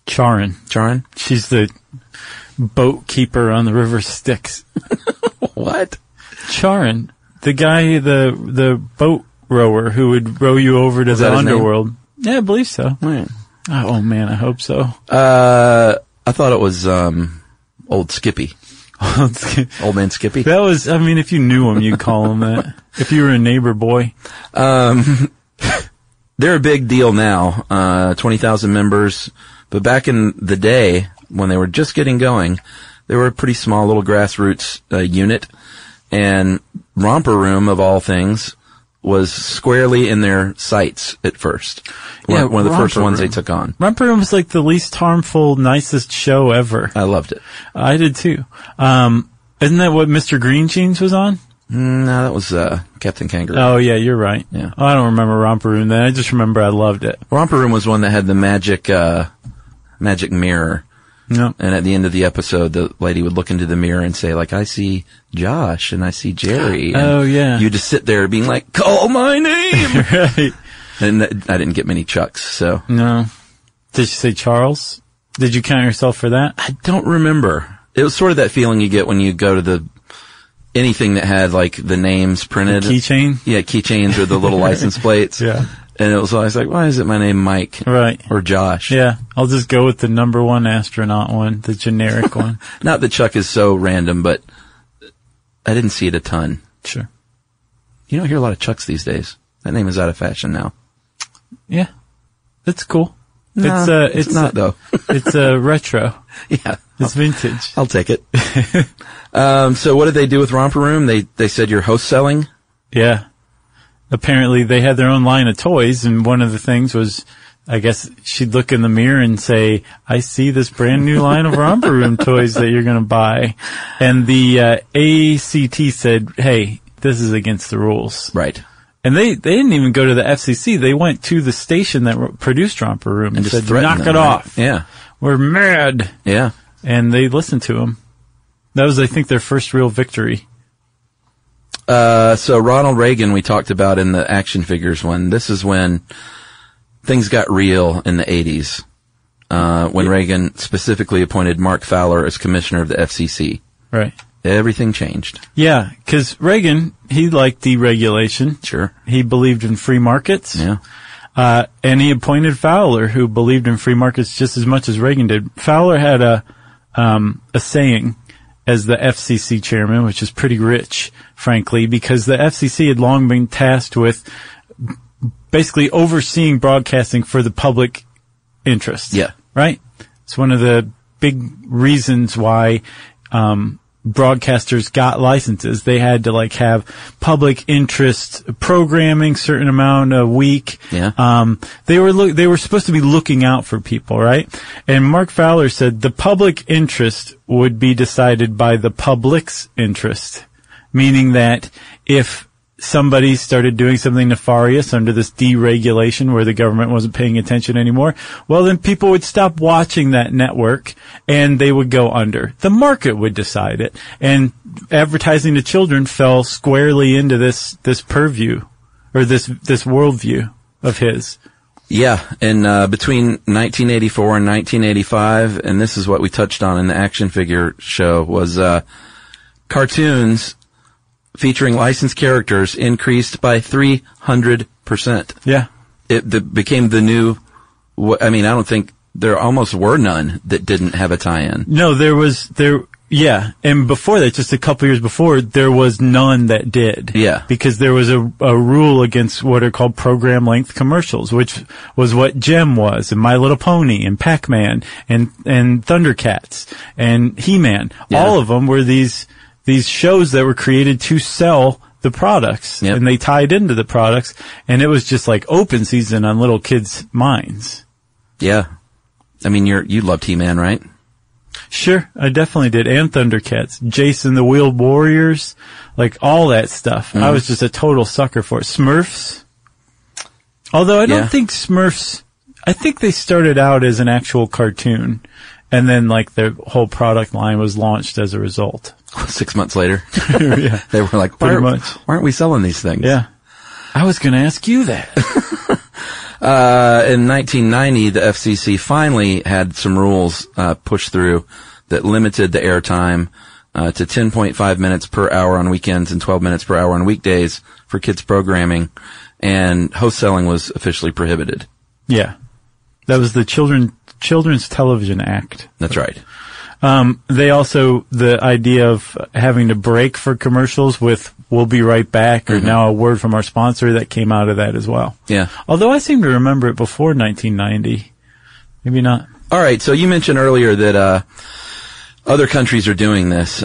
Charon. Charon? She's the boat keeper on the River Styx. What? Charon, the guy, the boat rower who would row you over to the underworld. Yeah, I believe so. Right. Oh man, I hope so. I thought it was old Skippy. Old man Skippy. That was, I mean, if you knew him, you'd call him that. If you were a neighbor boy. They're a big deal now. 20,000 members. But back in the day, when they were just getting going, they were a pretty small little grassroots unit. And Romper Room, of all things, was squarely in their sights at first. Yeah, one of the first ones Room. they took on. Romper Room was like the least harmful, nicest show ever. I loved it. I did too. Isn't that what Mr. Green Jeans was on? No, that was Captain Kangaroo. Oh yeah, you're right. Yeah. Oh, I don't remember Romper Room then. I just remember I loved it. Romper Room was one that had the magic mirror. No. And at the end of the episode, the lady would look into the mirror and say, like, I see Josh and I see Jerry. And oh, yeah. you just sit there being like, call my name. Right. And I didn't get many chucks, so. No. Did you say Charles? Did you count yourself for that? I don't remember. It was sort of that feeling you get when you go to anything that had, like, the names printed. Keychain? Yeah, keychains or the little license plates. Yeah. And it was always like, why is it my name Mike? Right. Or Josh? Yeah. I'll just go with the number one astronaut one, the generic one. Not that Chuck is so random, but I didn't see it a ton. Sure. You don't hear a lot of Chucks these days. That name is out of fashion now. Yeah. It's cool. No, it's not though. It's retro. Yeah. It's vintage. I'll take it. So what did they do with Romper Room? They said you're host selling? Yeah. Apparently they had their own line of toys, and one of the things was, I guess she'd look in the mirror and say, I see this brand new line of Romper Room toys that you're going to buy. And the ACT said, hey, this is against the rules. Right. And they didn't even go to the FCC. They went to the station that produced Romper Room and said, knock it off. Yeah. We're mad. Yeah. And they listened to them. That was, I think, their first real victory. So Ronald Reagan, we talked about in the action figures one. This is when things got real in the 80s. When Reagan specifically appointed Mark Fowler as commissioner of the FCC. Right. Everything changed. Yeah, because Reagan, he liked deregulation. Sure. He believed in free markets. Yeah. And he appointed Fowler, who believed in free markets just as much as Reagan did. Fowler had a saying as the FCC chairman, which is pretty rich, frankly, because the FCC had long been tasked with basically overseeing broadcasting for the public interest. Yeah. Right? It's one of the big reasons why broadcasters got licenses. They had to like have public interest programming, certain amount a week. Yeah. They were supposed to be looking out for people, right? And Mark Fowler said the public interest would be decided by the public's interest, meaning that if somebody started doing something nefarious under this deregulation where the government wasn't paying attention anymore, well, then people would stop watching that network and they would go under. The market would decide it. And advertising to children fell squarely into this purview or this worldview of his. Yeah. And, between 1984 and 1985, and this is what we touched on in the action figure show, was, cartoons featuring licensed characters increased by 300%. Yeah. It became the new, I mean, I don't think there almost were none that didn't have a tie-in. No, yeah. And before that, just a couple years before, there was none that did. Yeah. Because there was a rule against what are called program length commercials, which was what Gem was, and My Little Pony, and Pac-Man, and Thundercats, and He-Man. Yeah. All of them were these shows that were created to sell the products. Yep. And they tied into the products, and it was just like open season on little kids' minds. Yeah. I mean, you loved He-Man, right? Sure, I definitely did. And Thundercats. Jason the Wheeled Warriors. Like all that stuff. I was just a total sucker for it. Smurfs. Although I don't think Smurfs, I think they started out as an actual cartoon. And then like their whole product line was launched as a result. 6 months later. Yeah. They were like, why aren't we selling these things? Yeah. I was going to ask you that. In 1990, the FCC finally had some rules pushed through that limited the airtime to 10.5 minutes per hour on weekends and 12 minutes per hour on weekdays for kids programming, and host selling was officially prohibited. Yeah. That was the Children's Television Act. That's right. They also, the idea of having to break for commercials with "we'll be right back" or now a word from our sponsor, that came out of that as well. Yeah. Although I seem to remember it before 1990. Maybe not. All right. So you mentioned earlier that, other countries are doing this.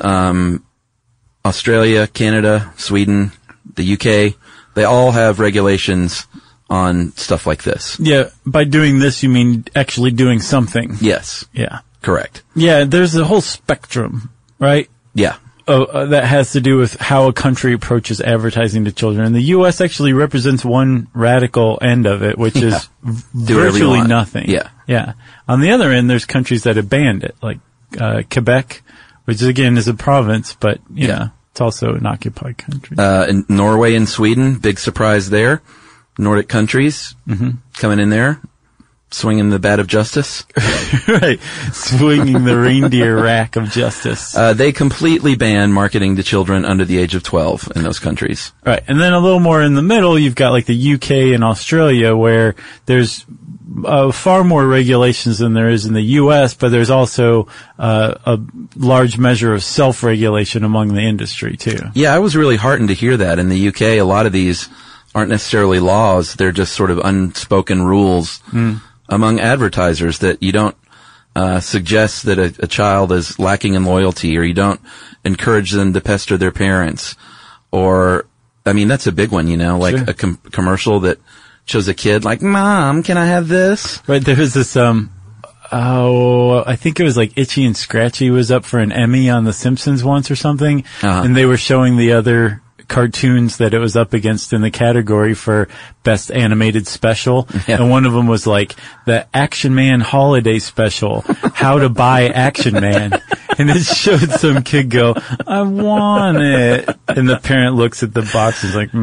Australia, Canada, Sweden, the UK, they all have regulations on stuff like this. Yeah. By doing this, you mean actually doing something. Yes. Yeah. Correct. Yeah. There's a whole spectrum, right? Yeah. That has to do with how a country approaches advertising to children. And the U.S. actually represents one radical end of it, which is virtually nothing. Yeah. Yeah. On the other end, there's countries that have banned it, like Quebec, which again is a province, but you know, it's also an occupied country. In Norway and Sweden, big surprise there. Nordic countries coming in there, swinging the bat of justice. Right. Swinging the reindeer rack of justice. They completely ban marketing to children under the age of 12 in those countries. Right. And then a little more in the middle, you've got like the UK and Australia, where there's far more regulations than there is in the U.S., but there's also a large measure of self-regulation among the industry, too. Yeah, I was really heartened to hear that. In the UK, a lot of these aren't necessarily laws. They're just sort of unspoken rules among advertisers that you don't suggest that a child is lacking in loyalty, or you don't encourage them to pester their parents. Or, I mean, that's a big one, you know, like a commercial that shows a kid like, "Mom, can I have this?" Right, there was this, I think it was like Itchy and Scratchy was up for an Emmy on The Simpsons once or something, and they were showing the other cartoons that it was up against in the category for best animated special. Yeah. And one of them was like the Action Man Holiday Special, How to Buy Action Man. And it showed some kid go, "I want it." And the parent looks at the box and is like,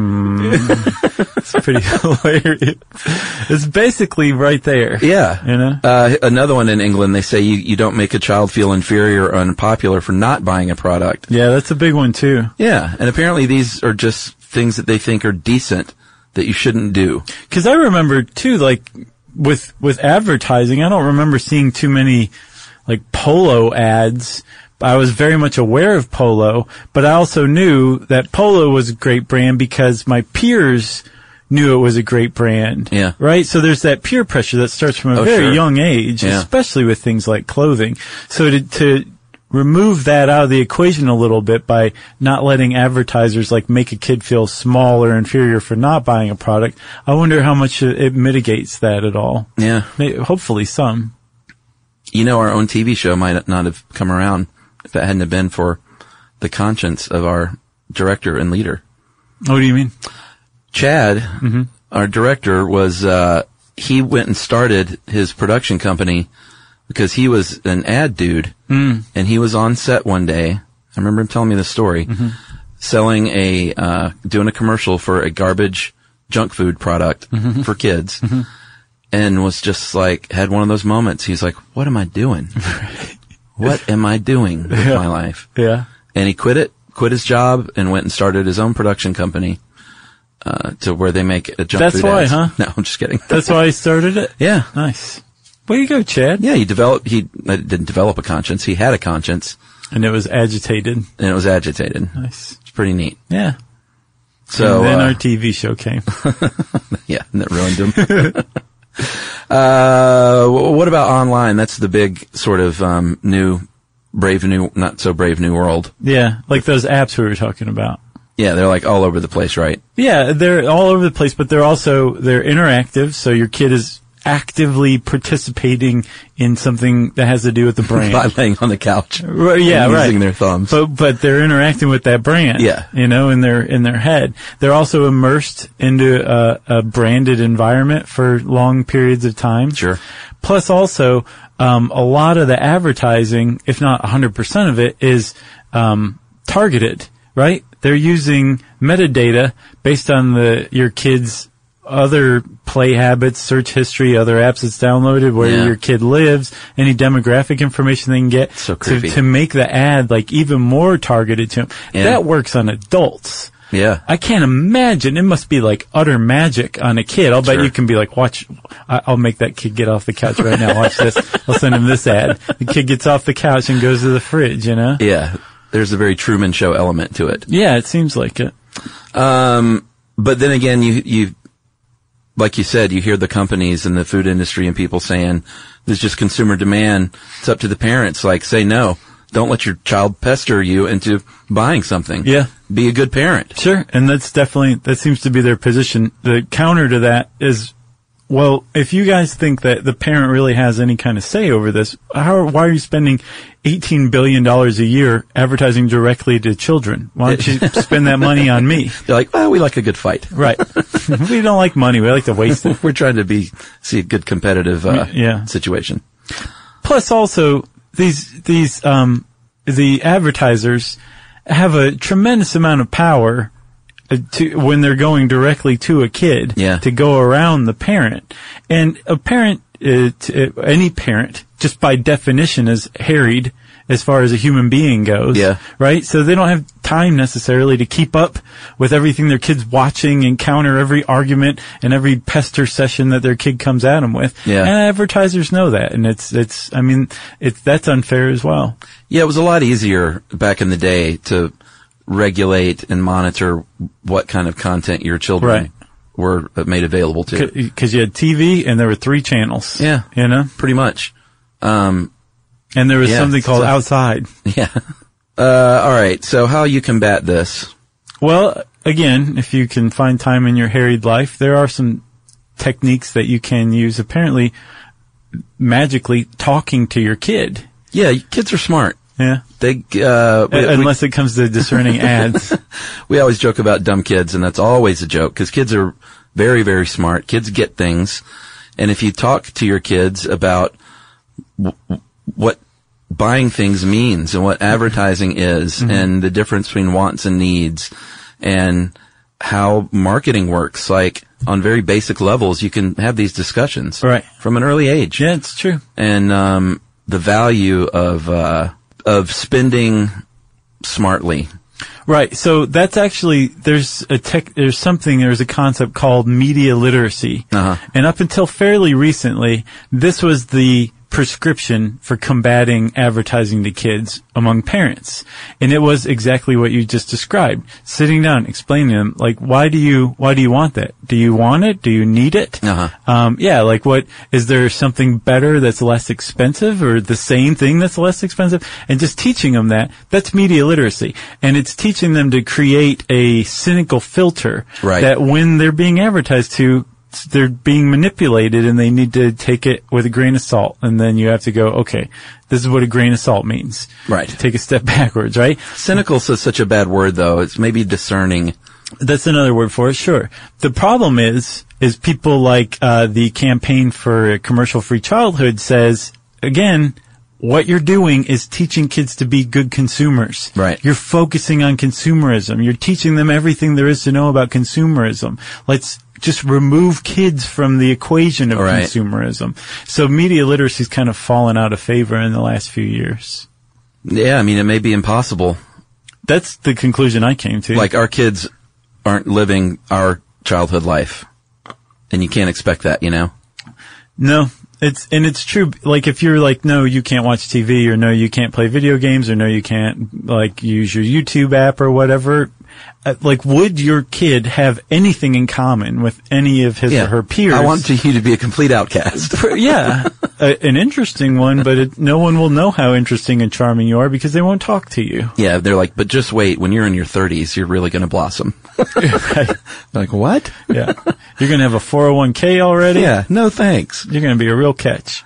It's pretty hilarious. It's basically right there. Yeah. You know? Another one in England, they say you don't make a child feel inferior or unpopular for not buying a product. Yeah, that's a big one too. Yeah. And apparently these are just things that they think are decent that you shouldn't do. Cause I remember too, like with advertising, I don't remember seeing too many like Polo ads. I was very much aware of Polo, but I also knew that Polo was a great brand because my peers knew it was a great brand. Yeah. Right? So there's that peer pressure that starts from a very young age, especially with things like clothing. So to remove that out of the equation a little bit by not letting advertisers like make a kid feel small or inferior for not buying a product, I wonder how much it mitigates that at all. Yeah. Maybe, hopefully some. You know, our own TV show might not have come around if it hadn't have been for the conscience of our director and leader. What do you mean? Chad, our director, was, he went and started his production company because he was an ad dude. And he was on set one day. I remember him telling me this story, selling doing a commercial for a garbage junk food product for kids. And was just like, had one of those moments. He's like, what am I doing? What am I doing with my life? Yeah. And he quit his job and went and started his own production company, to where they make a junk food why, ads. huh? No, I'm just kidding. That's why he started it? Yeah. Nice. Way to go, Chad. Yeah, he didn't develop a conscience. He had a conscience. And it was agitated. Nice. It's pretty neat. Yeah. So, and then our TV show came. Yeah, and that ruined him. What about online? That's the big sort of, not so brave new world. Yeah, like those apps we were talking about. Yeah, they're like all over the place, right? Yeah, they're all over the place, but they're interactive, so your kid is actively participating in something that has to do with the brand. By laying on the couch. Yeah, right. Using their thumbs. But they're interacting with that brand. Yeah. You know, in their head. They're also immersed into a branded environment for long periods of time. Sure. Plus also, a lot of the advertising, if not 100% of it, is, targeted, right? They're using metadata based on your kid's other play habits, search history, other apps it's downloaded, where your kid lives, any demographic information they can get So creepy. to make the ad like even more targeted to them. Yeah. That works on adults. Yeah. I can't imagine. It must be like utter magic on a kid. I'll bet Sure. you can be like, watch, I'll make that kid get off the couch right now. Watch this. I'll send him this ad. The kid gets off the couch and goes to the fridge, you know? Yeah. There's a very Truman Show element to it. Yeah, it seems like it. But then again, you, like you said, you hear the companies and the food industry and people saying there's just consumer demand. It's up to the parents. Like, say no. Don't let your child pester you into buying something. Yeah. Be a good parent. Sure. And that seems to be their position. The counter to that is, well, if you guys think that the parent really has any kind of say over this, why are you spending $18 billion a year advertising directly to children? Why don't you spend that money on me? They're like, well, we like a good fight. Right. We don't like money. We like to waste it. We're trying to see a good competitive, situation. Plus also, the advertisers have a tremendous amount of power when they're going directly to a kid to go around the parent. And a parent, any parent, just by definition is harried as far as a human being goes. Yeah. Right? So they don't have time necessarily to keep up with everything their kid's watching and counter every argument and every pester session that their kid comes at them with. Yeah. And advertisers know that. And that's unfair as well. Yeah, it was a lot easier back in the day to regulate and monitor what kind of content your children were made available to. Because you had TV and there were 3 channels. Yeah. You know? Pretty much. And there was something called Outside. Yeah. All right. So how you combat this? Well, again, if you can find time in your harried life, there are some techniques that you can use. Apparently, magically talking to your kid. Yeah, kids are smart. Yeah. Unless it comes to discerning ads. We always joke about dumb kids, and that's always a joke, because kids are very, very smart. Kids get things. And if you talk to your kids about what buying things means and what advertising is and the difference between wants and needs and how marketing works, like on very basic levels, you can have these discussions from an early age. Yeah, it's true. And the value of spending smartly. Right. So that's actually, there's a concept called media literacy. And up until fairly recently, this was the prescription for combating advertising to kids among parents. And it was exactly what you just described. Sitting down, explaining to them, like, why do you want that? Do you want it? Do you need it? Is there something better that's less expensive or the same thing that's less expensive? And just teaching them that's media literacy. And it's teaching them to create a cynical filter that when they're being advertised to, they're being manipulated and they need to take it with a grain of salt. And then you have to go, okay, this is what a grain of salt means. Right. Take a step backwards, right? Cynical is such a bad word, though. It's maybe discerning. That's another word for it, sure. The problem is people like the Campaign for a Commercial-Free Childhood says, again, what you're doing is teaching kids to be good consumers. Right. You're focusing on consumerism. You're teaching them everything there is to know about consumerism. Let's just remove kids from the equation of consumerism. So media literacy's kind of fallen out of favor in the last few years. Yeah, I mean, it may be impossible. That's the conclusion I came to. Like, our kids aren't living our childhood life. And you can't expect that, you know? No. It's true. Like, if you're like, no, you can't watch TV, or no, you can't play video games, or no, you can't, like, use your YouTube app or whatever. Like, would your kid have anything in common with any of his or her peers? I want you to be a complete outcast. An interesting one, but no one will know how interesting and charming you are because they won't talk to you. Yeah, they're like, but just wait, when you're in your 30s, you're really going to blossom. Right. Like, what? Yeah. You're going to have a 401k already? Yeah, no thanks. You're going to be a real catch.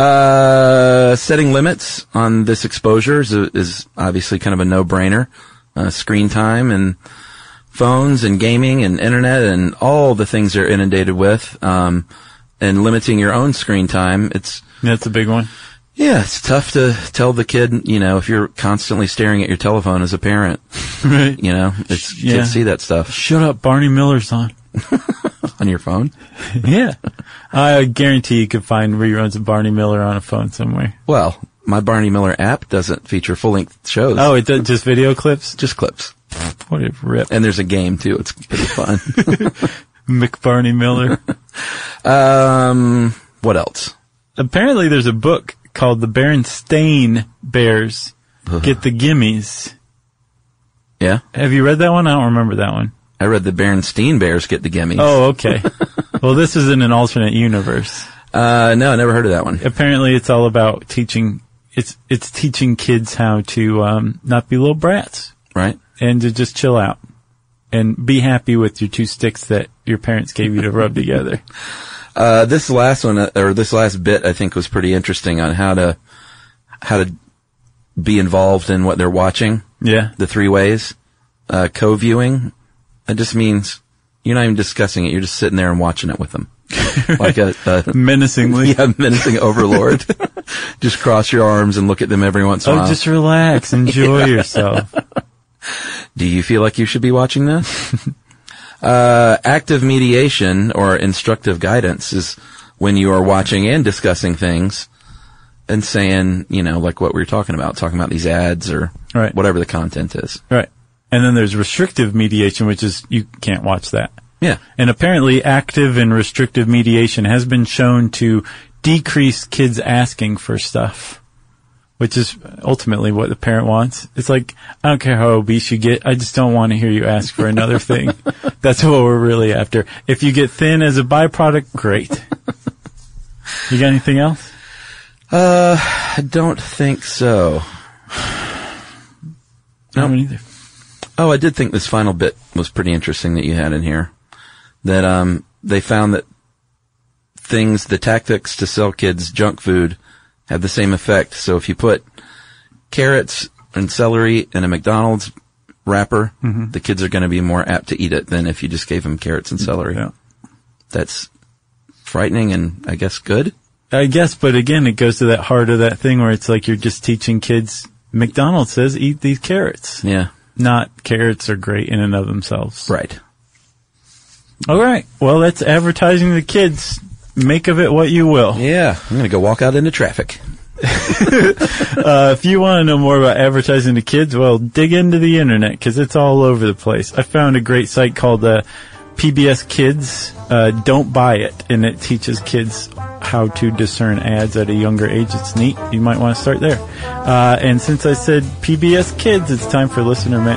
Setting limits on this exposure is obviously kind of a no-brainer. Screen time and phones and gaming and internet and all the things they're inundated with, and limiting your own screen time. That's a big one. Yeah, it's tough to tell the kid, you know, if you're constantly staring at your telephone as a parent. Right. You know, kids see that stuff. Shut up, Barney Miller's on. On your phone? Yeah. I guarantee you could find reruns of Barney Miller on a phone somewhere. Well, my Barney Miller app doesn't feature full-length shows. Oh, it does just video clips? Just clips. What a rip. And there's a game, too. It's pretty fun. McBarney Miller. What else? Apparently there's a book called The Berenstain Bears Get the Gimmies. Yeah? Have you read that one? I don't remember that one. I read the Berenstein Bears Get the Gimmies. Oh, okay. Well, this is in an alternate universe. No, I never heard of that one. Apparently it's all about teaching, it's teaching kids how to, not be little brats. Right. And to just chill out. And be happy with your 2 sticks that your parents gave you to rub together. This last one, or this last bit, I think was pretty interesting on how to be involved in what they're watching. Yeah. The 3 ways. Co-viewing. It just means you're not even discussing it. You're just sitting there and watching it with them. Like a menacingly. Yeah, menacing overlord. Just cross your arms and look at them every once in a while. Just relax. Enjoy yourself. Do you feel like you should be watching this? Active mediation or instructive guidance is when you are watching and discussing things and saying, like what we were talking about these ads or whatever the content is. Right. And then there's restrictive mediation, which is you can't watch that. Yeah. And apparently active and restrictive mediation has been shown to decrease kids asking for stuff, which is ultimately what the parent wants. It's like, I don't care how obese you get, I just don't want to hear you ask for another thing. That's what we're really after. If you get thin as a byproduct, great. You got anything else? I don't think so. No, me neither. Oh, I did think this final bit was pretty interesting that you had in here. That, they found that the tactics to sell kids junk food have the same effect. So if you put carrots and celery in a McDonald's wrapper, the kids are going to be more apt to eat it than if you just gave them carrots and celery. Yeah. That's frightening and I guess good. I guess, but again, it goes to that heart of that thing where it's like you're just teaching kids, McDonald's says eat these carrots. Yeah. Not carrots are great in and of themselves. Right. All right. Well, that's advertising to kids. Make of it what you will. Yeah. I'm going to go walk out into traffic. If you want to know more about advertising to kids, well, dig into the internet because it's all over the place. I found a great site called PBS Kids. Don't Buy It, and it teaches kids how to discern ads at a younger age. It's neat. You might want to start there. And since I said PBS Kids, it's time for listener mail.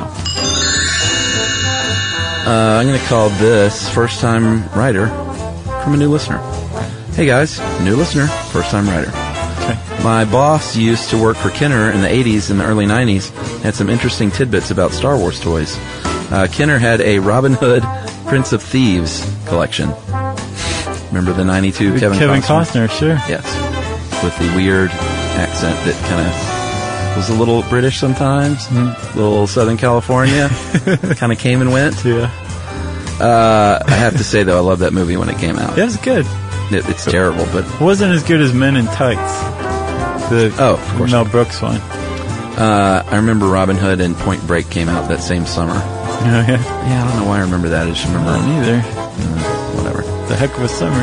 I'm going to call this First Time Writer from a new listener. Hey guys, new listener, first time writer. Okay. My boss used to work for Kenner in the 80s and the early 90s, had some interesting tidbits about Star Wars toys. Kenner had a Robin Hood Prince of Thieves collection. Remember the 92 Kevin Costner, sure. Yes. With the weird accent that kind of was a little British sometimes, a little Southern California, kind of came and went. Yeah. I have to say, though, I love that movie when it came out. It was good. It's terrible, but... It wasn't as good as Men in Tights. Of course. Mel Brooks one. I remember Robin Hood and Point Break came out that same summer. Oh, yeah? Yeah, I don't know why I remember that. I just remember... I don't either. Whatever. The heck of a summer.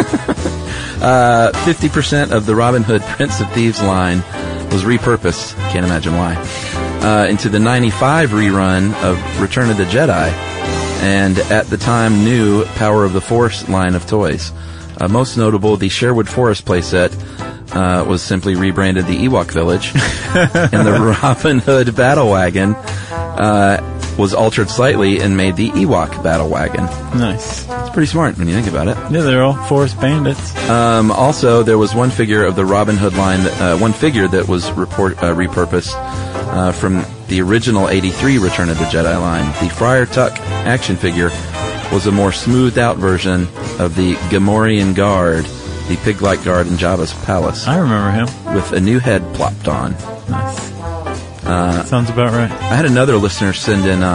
50% of the Robin Hood Prince of Thieves line was repurposed, can't imagine why, into the 95 rerun of Return of the Jedi, and at the time new Power of the Force line of toys. Most notable, the Sherwood Forest playset was simply rebranded the Ewok Village, and the Robin Hood Battle Wagon was altered slightly and made the Ewok Battle Wagon. Nice. It's pretty smart when you think about it. Yeah, they're all forest bandits. Also, there was one figure of the Robin Hood line, one figure that was repurposed from the original 83 Return of the Jedi line. The Friar Tuck action figure was a more smoothed-out version of the Gamorrean Guard, the pig-like guard in Jabba's palace. I remember him. With a new head plopped on. Nice. Sounds about right. I had another listener send in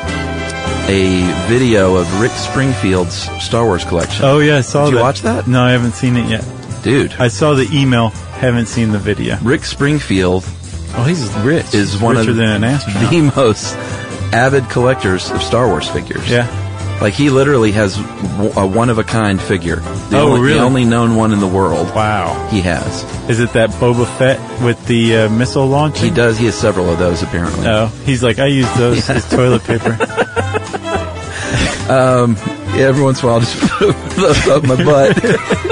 a video of Rick Springfield's Star Wars collection. Oh, yeah, I saw that. Did you watch that? No, I haven't seen it yet. Dude. I saw the email, haven't seen the video. Rick Springfield... Oh, he's rich. Is one richer of than an astronaut. The most avid collectors of Star Wars figures. Yeah. Like, he literally has a one-of-a-kind figure. The only known one in the world. Wow. He has. Is it that Boba Fett with the missile launcher? He does. He has several of those, apparently. Oh, he's like, I use those as toilet paper. Every once in a while, I'll just put those up my butt.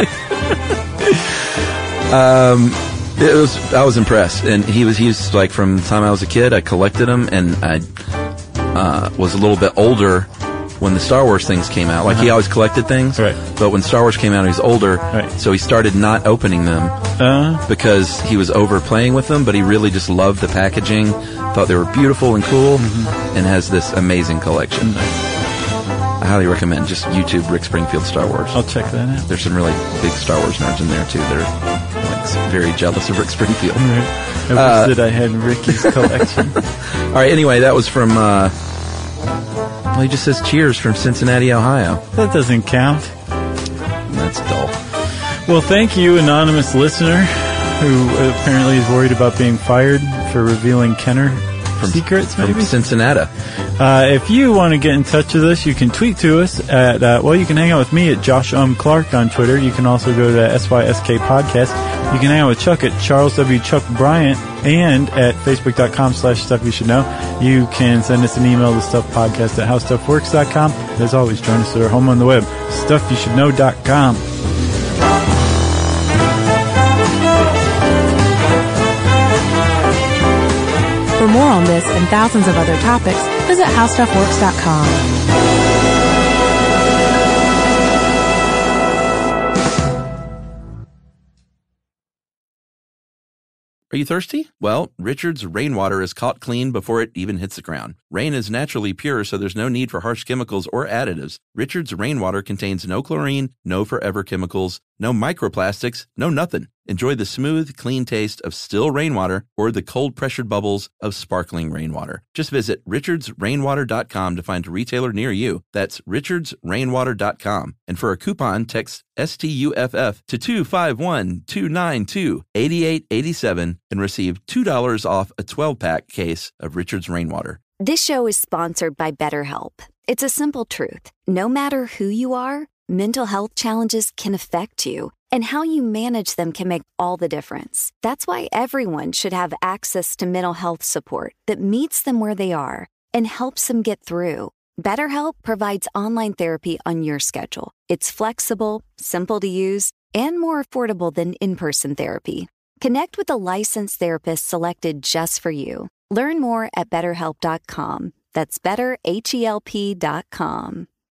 I was impressed, and he was like, from the time I was a kid, I collected them, and I was a little bit older when the Star Wars things came out. Like, he always collected things, right. But when Star Wars came out, he was older, right. So he started not opening them because he was overplaying with them, but he really just loved the packaging, thought they were beautiful and cool, and has this amazing collection. I highly recommend just YouTube Rick Springfield Star Wars. I'll check that out. There's some really big Star Wars nerds in there, too. They're like very jealous of Rick Springfield. Right. I wish that I had Ricky's collection. All right, anyway, that was from... Well, he just says cheers from Cincinnati, Ohio. That doesn't count. That's dull. Well, thank you, anonymous listener, who apparently is worried about being fired for revealing Kenner secrets, maybe? From Cincinnati. If you want to get in touch with us, you can tweet to us at, you can hang out with me at Josh Clark on Twitter. You can also go to SYSK Podcast. You can hang out with Chuck at Charles W. Chuck Bryant and at Facebook.com/Stuff You Should Know. You can send us an email to StuffPodcast@HowStuffWorks.com. As always, join us at our home on the web, StuffYouShouldKnow.com. For more on this and thousands of other topics, visit HowStuffWorks.com. Are you thirsty? Well, Richard's Rainwater is caught clean before it even hits the ground. Rain is naturally pure, so there's no need for harsh chemicals or additives. Richard's Rainwater contains no chlorine, no forever chemicals, no microplastics, no nothing. Enjoy the smooth, clean taste of still rainwater or the cold-pressured bubbles of sparkling rainwater. Just visit richardsrainwater.com to find a retailer near you. That's richardsrainwater.com. And for a coupon, text STUFF to 251-292-8887 and receive $2 off a 12-pack case of Richard's Rainwater. This show is sponsored by BetterHelp. It's a simple truth. No matter who you are, mental health challenges can affect you, and how you manage them can make all the difference. That's why everyone should have access to mental health support that meets them where they are and helps them get through. BetterHelp provides online therapy on your schedule. It's flexible, simple to use, and more affordable than in-person therapy. Connect with a licensed therapist selected just for you. Learn more at BetterHelp.com. That's BetterHelp.com.